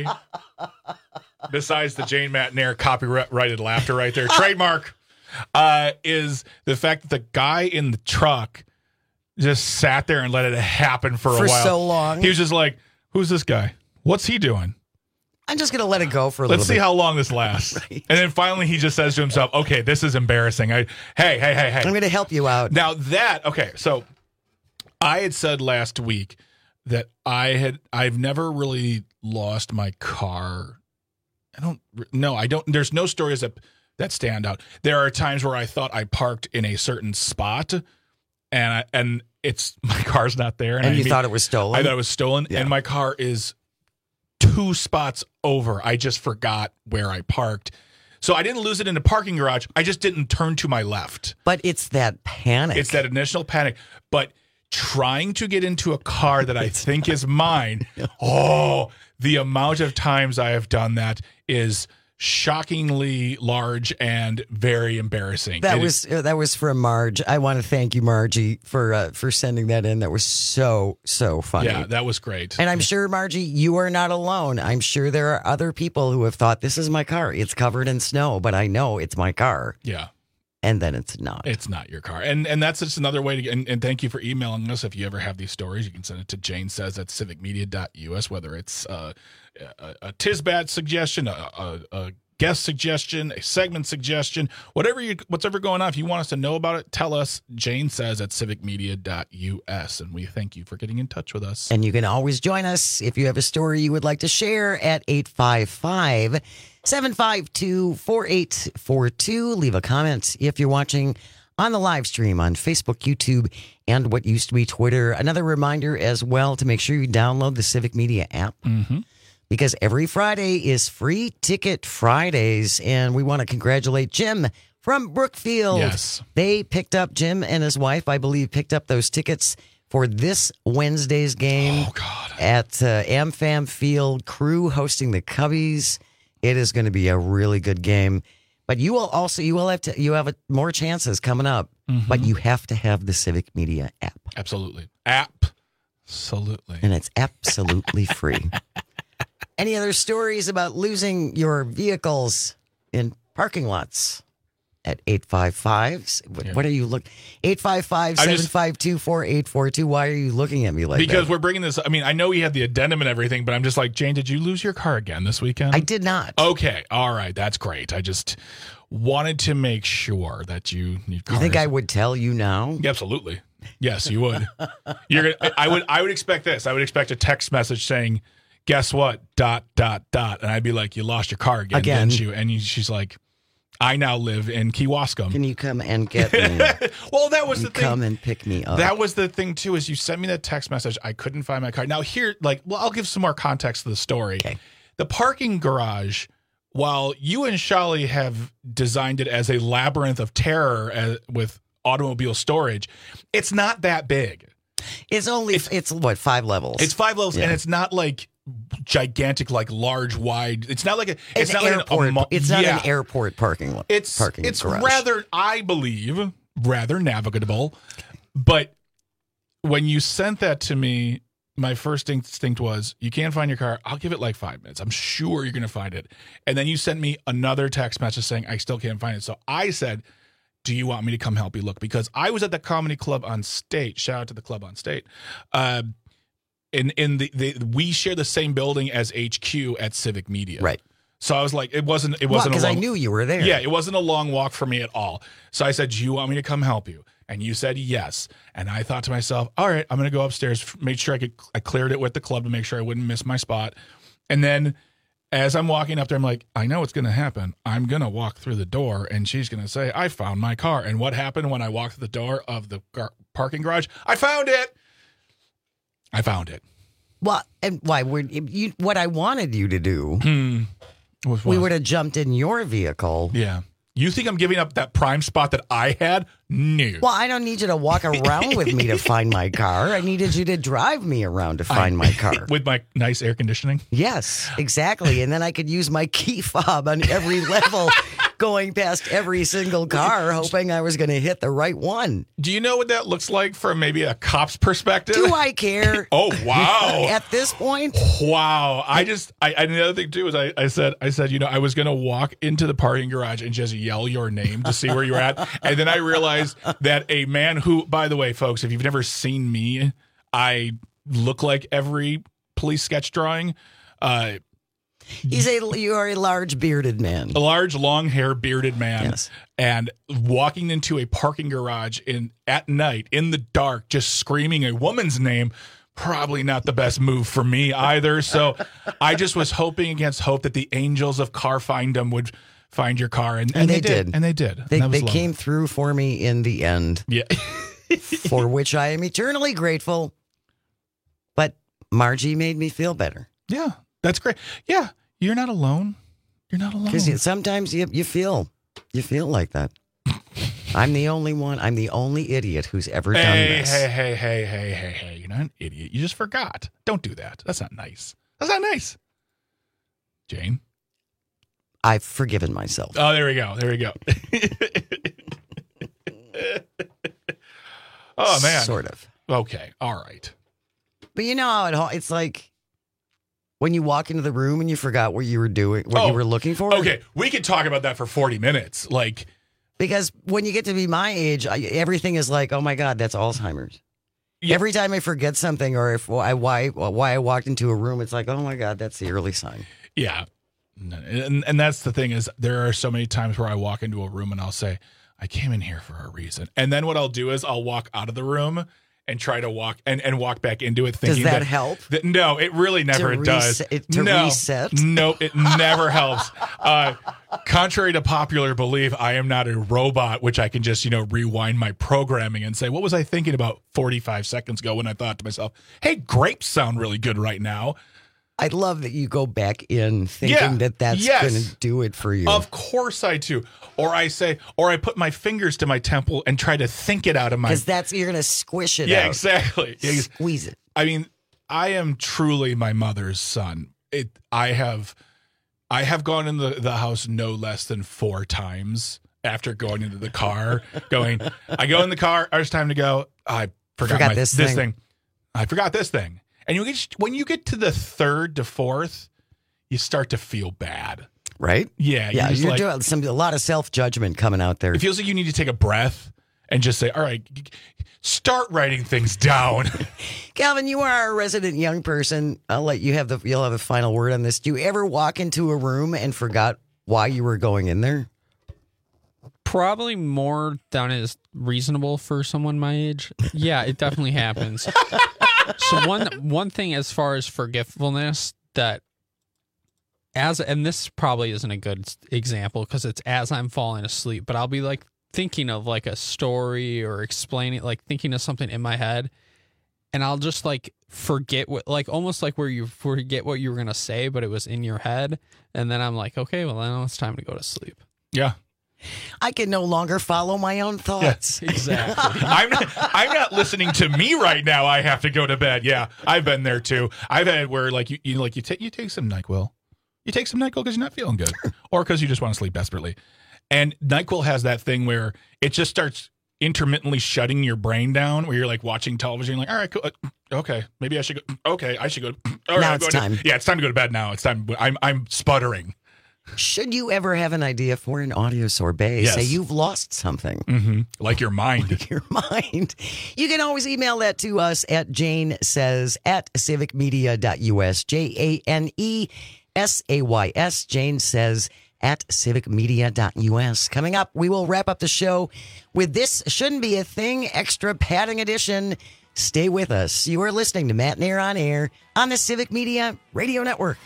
Besides the Jane McNair copyrighted laughter right there, trademark, is the fact that the guy in the truck just sat there and let it happen for a while. For so long. He was just like, who's this guy? What's he doing? I'm just going to let it go for a little bit. Let's see how long this lasts. Right. And then finally he just says to himself, okay, this is embarrassing. Hey. I'm going to help you out. Now so I had said last week that I've never really lost my car. I don't. There's no stories that stand out. There are times where I thought I parked in a certain spot and it's my car's not there. And you thought it was stolen? I thought it was stolen. Yeah. And my car is 2 spots over. I just forgot where I parked. So I didn't lose it in the parking garage. I just didn't turn to my left. But it's that panic. It's that initial panic. But trying to get into a car that I think is mine, the amount of times I have done that is shockingly large and very embarrassing. That was from Marge. I want to thank you, Margie, for sending that in. That was so funny. Yeah, that was great. And I'm sure, Margie, you are not alone. I'm sure there are other people who have thought, this is my car. It's covered in snow, but I know it's my car. Yeah. And then it's not. It's not your car. And that's just another way to and thank you for emailing us. If you ever have these stories, you can send it to janesays@civicmedia.us, whether it's a Tisbat suggestion, a guest suggestion, a segment suggestion, what's ever going on. If you want us to know about it, tell us. janesays@civicmedia.us. And we thank you for getting in touch with us. And you can always join us if you have a story you would like to share at 855-752-4842. Leave a comment if you're watching on the live stream on Facebook, YouTube, and what used to be Twitter. Another reminder as well to make sure you download the Civic Media app. Mm-hmm. Because every Friday is Free Ticket Fridays, and we want to congratulate Jim from Brookfield. Yes. Jim and his wife, I believe, picked up those tickets for this Wednesday's game at AmFam Field. Crew hosting the Cubbies. It is going to be a really good game. But you have more chances coming up, but you have to have the Civic Media app. Absolutely. Absolutely. And it's absolutely free. Any other stories about losing your vehicles in parking lots at 855? What are you looking? 855-752-4842. Why are you looking at me like that? Because we're bringing this. I mean, I know we had the addendum and everything, but I'm just like, Jane, did you lose your car again this weekend? I did not. Okay. All right. That's great. I just wanted to make sure that you think I would tell you now? Absolutely. Yes, you would. I would expect this. I would expect a text message saying, guess what? ... And I'd be like, you lost your car again, didn't you? And she's like, I now live in Kewaskum. Can you come and get me? Well, that was the thing. Come and pick me up. That was the thing, too, is you sent me that text message. I couldn't find my car. Now, here, I'll give some more context to the story. Okay. The parking garage, while you and Shali have designed it as a labyrinth of terror with automobile storage, it's not that big. It's 5 levels? It's 5 levels, and it's not like gigantic, like large, wide. It's not like it's not airport. Like it's not an airport parking lot. It's garage. rather, I believe, rather navigable. But when you sent that to me, my first instinct was, you can't find your car. I'll give it like 5 minutes. I'm sure you're going to find it. And then you sent me another text message saying, I still can't find it. So I said, do you want me to come help you look? Because I was at the Comedy Club on State. Shout out to the club on State. We share the same building as HQ at Civic Media. Right. So I was like, it wasn't because I knew you were there. Yeah, it wasn't a long walk for me at all. So I said, do you want me to come help you? And you said yes. And I thought to myself, all right, I'm going to go upstairs, make sure I cleared it with the club to make sure I wouldn't miss my spot. And then as I'm walking up there, I'm like, I know what's going to happen. I'm going to walk through the door and she's going to say, I found my car. And what happened when I walked through the door of the parking garage? I found it. Well, and why would you? What I wanted you to do we would have jumped in your vehicle. Yeah. You think I'm giving up that prime spot that I had? No. Well, I don't need you to walk around with me to find my car. I needed you to drive me around to find my car. With my nice air conditioning? Yes, exactly. And then I could use my key fob on every level, going past every single car, hoping I was going to hit the right one. Do you know what that looks like from maybe a cop's perspective? Do I care? Oh, wow. At this point? Wow. And the other thing, too, is I said, I was going to walk into the parking garage and just yell your name to see where you're at. And then I realized that a man who, by the way, folks, if you've never seen me, I look like every police sketch drawing. You are a large bearded man. A large, long hair, bearded man. Yes. And walking into a parking garage at night in the dark, just screaming a woman's name, probably not the best move for me either. So I just was hoping against hope that the angels of car findom would find your car. And they did. And they did. They came through for me in the end. Yeah. For which I am eternally grateful. But Margie made me feel better. Yeah. That's great. Yeah. You're not alone. You're not alone. Because sometimes you feel like that. I'm the only one. I'm the only idiot who's ever done this. Hey. You're not an idiot. You just forgot. Don't do that. That's not nice. That's not nice. Jane? I've forgiven myself. Oh, there we go. Oh, man. Sort of. Okay. All right. But you know how it's like when you walk into the room and you forgot what you were doing, you were looking for? Okay. We could talk about that for 40 minutes. Because when you get to be my age, everything is like, oh my God, that's Alzheimer's. Yeah. Every time I forget something or why I walked into a room, it's like, oh my God, that's the early sign. Yeah. And that's the thing is there are so many times where I walk into a room and I'll say, I came in here for a reason. And then what I'll do is I'll walk out of the room and try to walk and walk back into it thinking does that help? No, it really never does. Reset? No, it never helps. Contrary to popular belief, I am not a robot, which I can just, rewind my programming and say, what was I thinking about 45 seconds ago when I thought to myself, hey, grapes sound really good right now. I love that you go back in thinking that's going to do it for you. Of course I do. Or I put my fingers to my temple and try to think it out of my... Because you're going to squish it out. Yeah, exactly. Squeeze it. I mean, I am truly my mother's son. I have gone in the house no less than 4 times after going into the car. I go in the car, it's time to go. I forgot this thing. I forgot this thing. And when you get to the 3rd to 4th, you start to feel bad. Right? Yeah. You're doing a lot of self-judgment coming out there. It feels like you need to take a breath and just say, all right, start writing things down. Calvin, you are a resident young person. I'll let you you'll have a final word on this. Do you ever walk into a room and forgot why you were going in there? Probably more than is reasonable for someone my age. Yeah, it definitely happens. So one thing as far as forgetfulness and this probably isn't a good example because it's as I'm falling asleep, but I'll be like thinking of like a story or explaining, like thinking of something in my head, and I'll just like forget almost like where you forget what you were going to say, but it was in your head. And then I'm like, okay, well, now it's time to go to sleep. Yeah. I can no longer follow my own thoughts. Yeah, exactly. I'm not listening to me right now. I have to go to bed. Yeah, I've been there too. I've had where you take some NyQuil. You take some NyQuil because you're not feeling good, or because you just want to sleep desperately. And NyQuil has that thing where it just starts intermittently shutting your brain down, where you're like watching television. You're like, all right, cool. Okay, maybe I should go. Okay, I should go. All right, now it's time. Yeah, it's time to go to bed now. It's time. I'm sputtering. Should you ever have an idea for an audio sorbet, say you've lost something. Mm-hmm. Like your mind. You can always email that to us at janesays@civicmedia.us. JANESAYS. Jane says @civicmedia.us. Coming up, we will wrap up the show with This Shouldn't Be a Thing Extra Padding Edition. Stay with us. You are listening to Matt and Air on Air on the Civic Media Radio Network.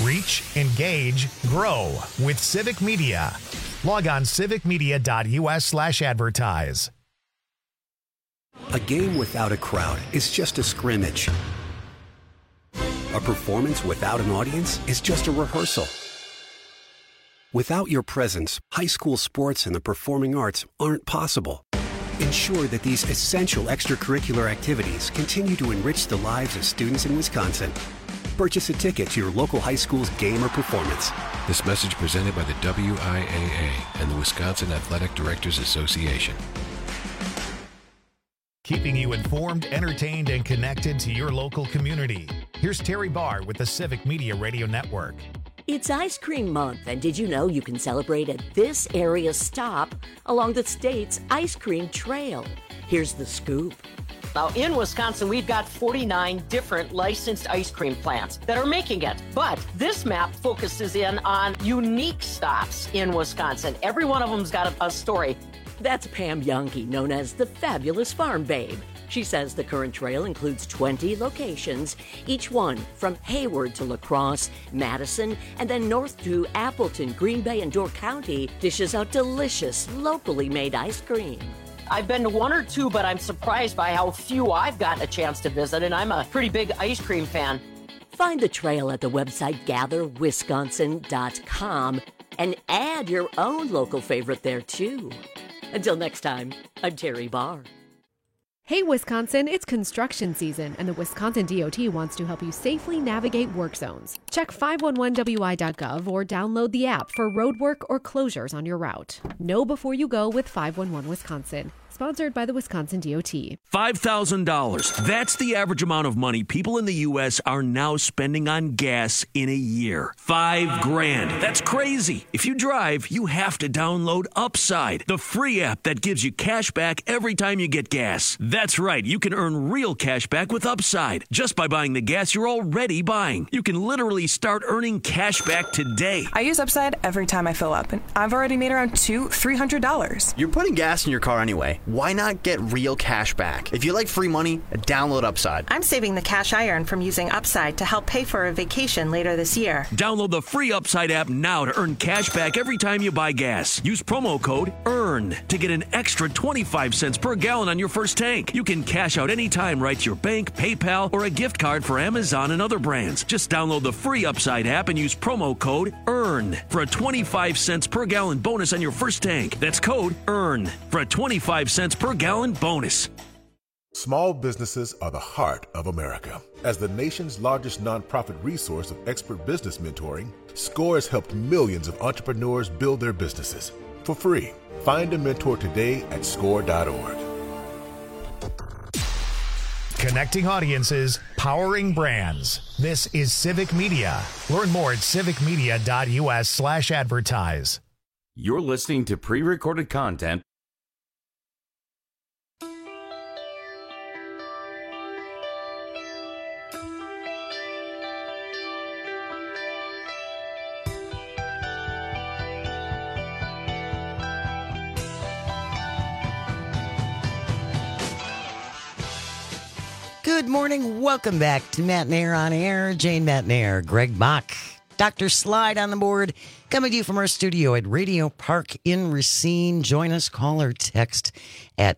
Reach, engage, grow with Civic Media. Log on civicmedia.us/advertise. A game without a crowd is just a scrimmage. A performance without an audience is just a rehearsal. Without your presence, high school sports and the performing arts aren't possible. Ensure that these essential extracurricular activities continue to enrich the lives of students in Wisconsin. Purchase a ticket to your local high school's game or performance. This message presented by the WIAA and the Wisconsin Athletic Directors Association. Keeping you informed, entertained, and connected to your local community. Here's Terry Barr with the Civic Media Radio Network. It's Ice Cream Month, and did you know you can celebrate at this area stop along the state's ice cream trail? Here's the scoop. Now, in Wisconsin, we've got 49 different licensed ice cream plants that are making it. But this map focuses in on unique stops in Wisconsin. Every one of them's got a story. That's Pam Youngke, known as the Fabulous Farm Babe. She says the current trail includes 20 locations, each one from Hayward to La Crosse, Madison, and then north to Appleton, Green Bay, and Door County dishes out delicious, locally made ice cream. I've been to one or two, but I'm surprised by how few I've gotten a chance to visit, and I'm a pretty big ice cream fan. Find the trail at the website gatherwisconsin.com and add your own local favorite there, too. Until next time, I'm Terry Barr. Hey Wisconsin, it's construction season, and the Wisconsin DOT wants to help you safely navigate work zones. Check 511wi.gov or download the app for roadwork or closures on your route. Know before you go with 511 Wisconsin. Sponsored by the Wisconsin DOT. $5,000. That's the average amount of money people in the U.S. are now spending on gas in a year. $5,000. That's crazy. If you drive, you have to download Upside, the free app that gives you cash back every time you get gas. That's right. You can earn real cash back with Upside just by buying the gas you're already buying. You can literally start earning cash back today. I use Upside every time I fill up, and I've already made around $300. You're putting gas in your car anyway. Why not get real cash back? If you like free money, download Upside. I'm saving the cash I earn from using Upside to help pay for a vacation later this year. Download the free Upside app now to earn cash back every time you buy gas. Use promo code EARN to get an extra 25 cents per gallon on your first tank. You can cash out anytime right to your bank, PayPal, or a gift card for Amazon and other brands. Just download the free Upside app and use promo code EARN for a 25 cents per gallon bonus on your first tank. That's code EARN for a 25 cents per gallon bonus. Small businesses are the heart of America. As the nation's largest nonprofit resource of expert business mentoring, SCORE has helped millions of entrepreneurs build their businesses for free. Find a mentor today at score.org. Connecting audiences, powering brands. This is Civic Media. Learn more at civicmedia.us/advertise. You're listening to pre-recorded content. Good morning. Welcome back to Matt Nair on Air. Jane Matt Nair, Greg Bach, Dr. Slide on the board, coming to you from our studio at Radio Park in Racine. Join us, call or text at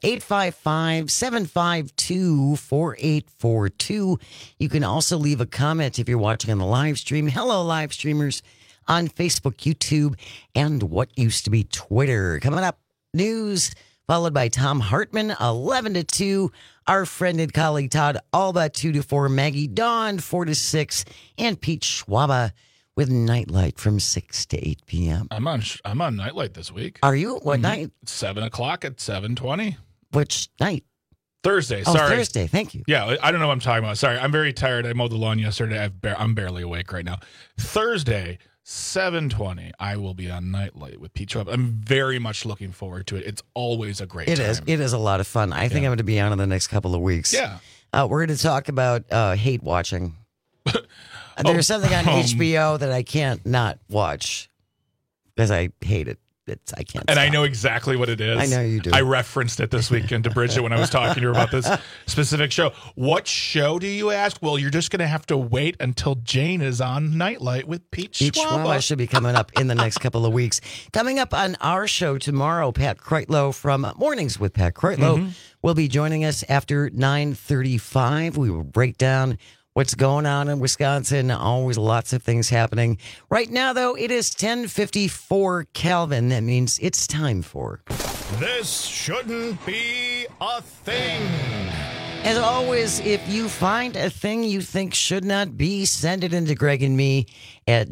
855-752-4842. You can also leave a comment if you're watching on the live stream. Hello, live streamers on Facebook, YouTube, and what used to be Twitter. Coming up, news, followed by Tom Hartman, 11 to 2. Our friend and colleague Todd Alba, 2 to 4. Maggie Dawn, 4 to 6. And Pete Schwaba with Nightlight from 6 to 8 p.m. I'm on Nightlight this week. Are you? What night? 7 o'clock at 7:20. Which night? Thursday. Oh, sorry. Thursday. Thank you. Yeah, I don't know what I'm talking about. Sorry, I'm very tired. I mowed the lawn yesterday. I'm barely awake right now. Thursday, 7:20. I will be on Nightlight with Pete Schwab. I'm very much looking forward to it. It's always a great time. It is a lot of fun. I think I'm going to be on in the next couple of weeks. Yeah. We're going to talk about hate watching. There's something on HBO that I can't not watch because I hate it. I can't. And stop. I know exactly what it is. I know you do. I referenced it this weekend to Bridget when I was talking to her about this specific show. What show do you ask? Well, you're just going to have to wait until Jane is on Nightlight with Pete Schwaba. Should be coming up in the next couple of weeks. Coming up on our show tomorrow, Pat Kreitlow from Mornings with Pat Kreitlow will be joining us after 9:35. We will break down what's going on in Wisconsin. Always lots of things happening. Right now, though, it is 10:54 Kelvin. That means it's time for This Shouldn't Be a Thing. As always, if you find a thing you think should not be, send it into Greg and me at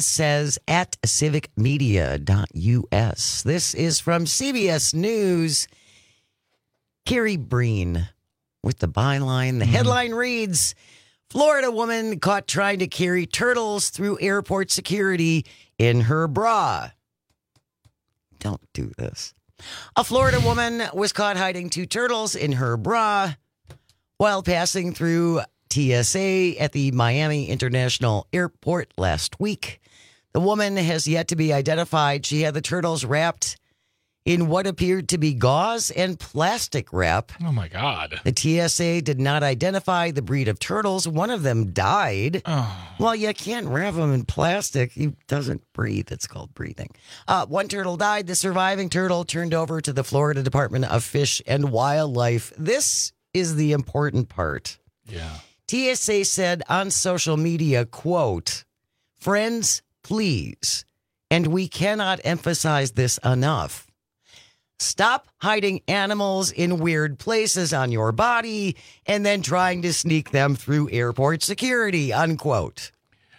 janesays@civicmedia.us. This is from CBS News. Carrie Breen with the byline. The headline reads, Florida woman caught trying to carry turtles through airport security in her bra. Don't do this. A Florida woman was caught hiding 2 turtles in her bra while passing through TSA at the Miami International Airport last week. The woman has yet to be identified. She had the turtles wrapped in what appeared to be gauze and plastic wrap. Oh, my God. The TSA did not identify the breed of turtles. One of them died. Oh. Well, you can't wrap them in plastic. He doesn't breathe. It's called breathing. One turtle died. The surviving turtle turned over to the Florida Department of Fish and Wildlife. This is the important part. Yeah. TSA said on social media, quote, friends, please, and we cannot emphasize this enough. Stop hiding animals in weird places on your body and then trying to sneak them through airport security, unquote.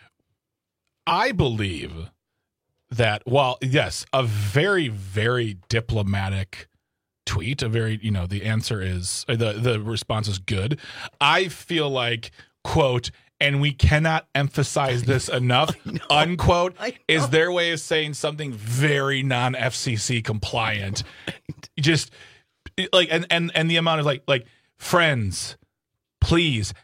I believe that, while, yes, a very, very diplomatic tweet, the answer is, the response is good. I feel like, quote, and we cannot emphasize this enough, unquote, is their way of saying something very non-FCC compliant. Just like, and the amount of like friends, please.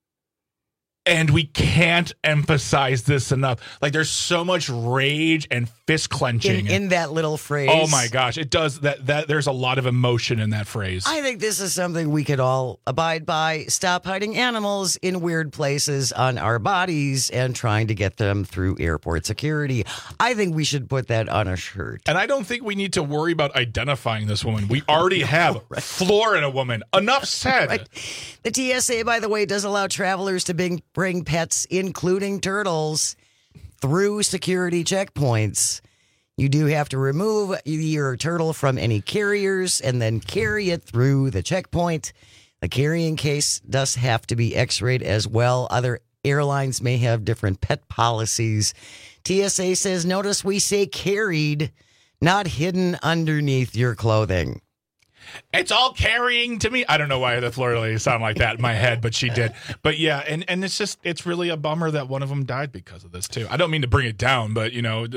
And we can't emphasize this enough. Like, there's so much rage and fist clenching in that little phrase. Oh my gosh, it does that. There's a lot of emotion in that phrase. I think this is something we could all abide by. Stop hiding animals in weird places on our bodies and trying to get them through airport security. I think we should put that on a shirt. And I don't think we need to worry about identifying this woman. We already have Florida woman. Enough said. Right. The TSA, by the way, does allow travelers to bring pets, including turtles, through security checkpoints. You do have to remove your turtle from any carriers and then carry it through the checkpoint. The carrying case does have to be x-rayed as well. Other airlines may have different pet policies. TSA says, notice we say carried, not hidden underneath your clothing. It's all carrying to me. I don't know why the Florida lady sounded like that in my head, but she did. But yeah, and it's really a bummer that one of them died because of this too. I don't mean to bring it down, but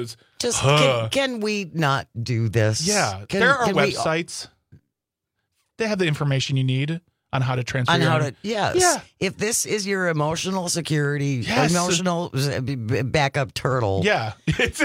can we not do this? Yeah, there are websites. They have the information you need on how to transfer. Yes. Yeah. If this is your emotional security, emotional backup turtle. Yeah.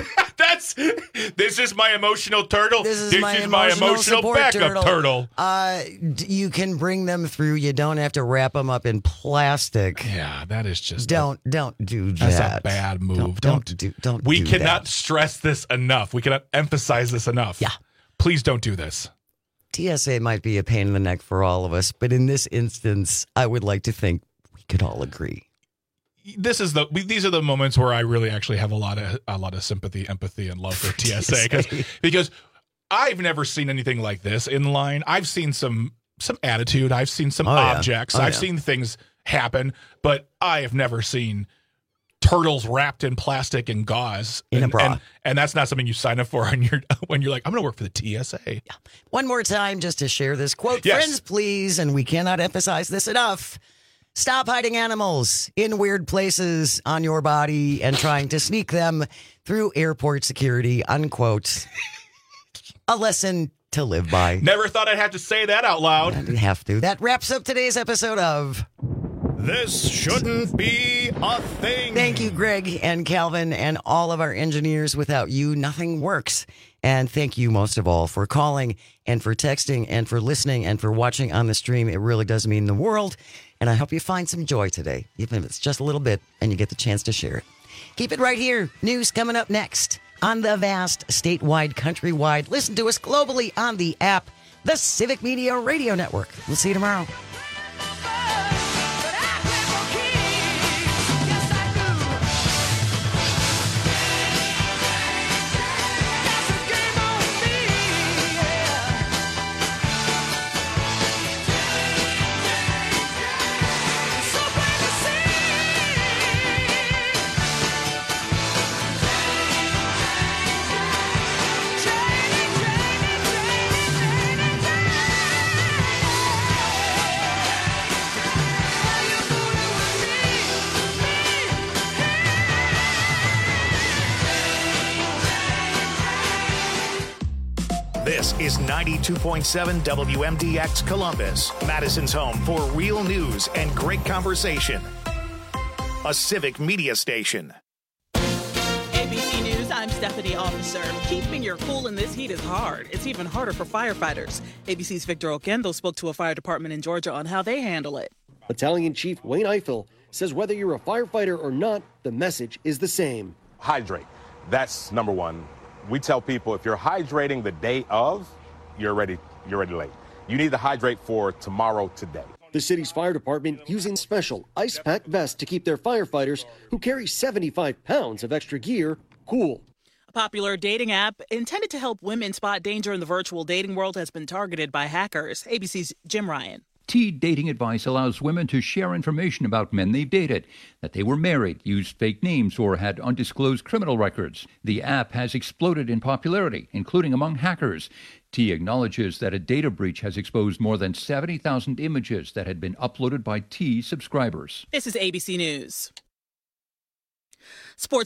This is my emotional turtle. This is my emotional backup turtle. You can bring them through. You don't have to wrap them up in plastic. Yeah, that is just don't do that. That's a bad move. Don't. We cannot stress this enough. We cannot emphasize this enough. Yeah. Please don't do this. TSA might be a pain in the neck for all of us, but in this instance, I would like to think we could all agree. These are the moments where I really actually have a lot of sympathy, empathy, and love for TSA because I've never seen anything like this in line. I've seen some attitude. I've seen some objects. I've seen things happen, but I have never seen turtles wrapped in plastic and gauze in a bra. And that's not something you sign up for when you're like, I'm going to work for the TSA. Yeah. One more time, just to share this quote. Yes. Friends, please, and we cannot emphasize this enough. Stop hiding animals in weird places on your body and trying to sneak them through airport security, unquote. A lesson to live by. Never thought I'd have to say that out loud. I didn't have to. That wraps up today's episode of This Shouldn't Be a Thing. Thank you, Greg and Calvin and all of our engineers. Without you, nothing works. And thank you most of all for calling and for texting and for listening and for watching on the stream. It really does mean the world. And I hope you find some joy today, even if it's just a little bit, and you get the chance to share it. Keep it right here. News coming up next on the vast, statewide, countrywide. Listen to us globally on the app, the Civic Media Radio Network. We'll see you tomorrow. This is 92.7 WMDX Columbus, Madison's home for real news and great conversation. A Civic Media station. ABC News, I'm Stephanie Officer. Keeping your cool in this heat is hard. It's even harder for firefighters. ABC's Victor Oquendo spoke to a fire department in Georgia on how they handle it. Battalion Chief Wayne Eiffel says whether you're a firefighter or not, the message is the same. Hydrate. That's number one. We tell people if you're hydrating the day of, you're ready late. You need to hydrate for tomorrow, today. The city's fire department using special ice pack vests to keep their firefighters, who carry 75 pounds of extra gear, cool. A popular dating app intended to help women spot danger in the virtual dating world has been targeted by hackers. ABC's Jim Ryan. T-Dating Advice allows women to share information about men they've dated, that they were married, used fake names, or had undisclosed criminal records. The app has exploded in popularity, including among hackers. T acknowledges that a data breach has exposed more than 70,000 images that had been uploaded by T subscribers. This is ABC News. Sports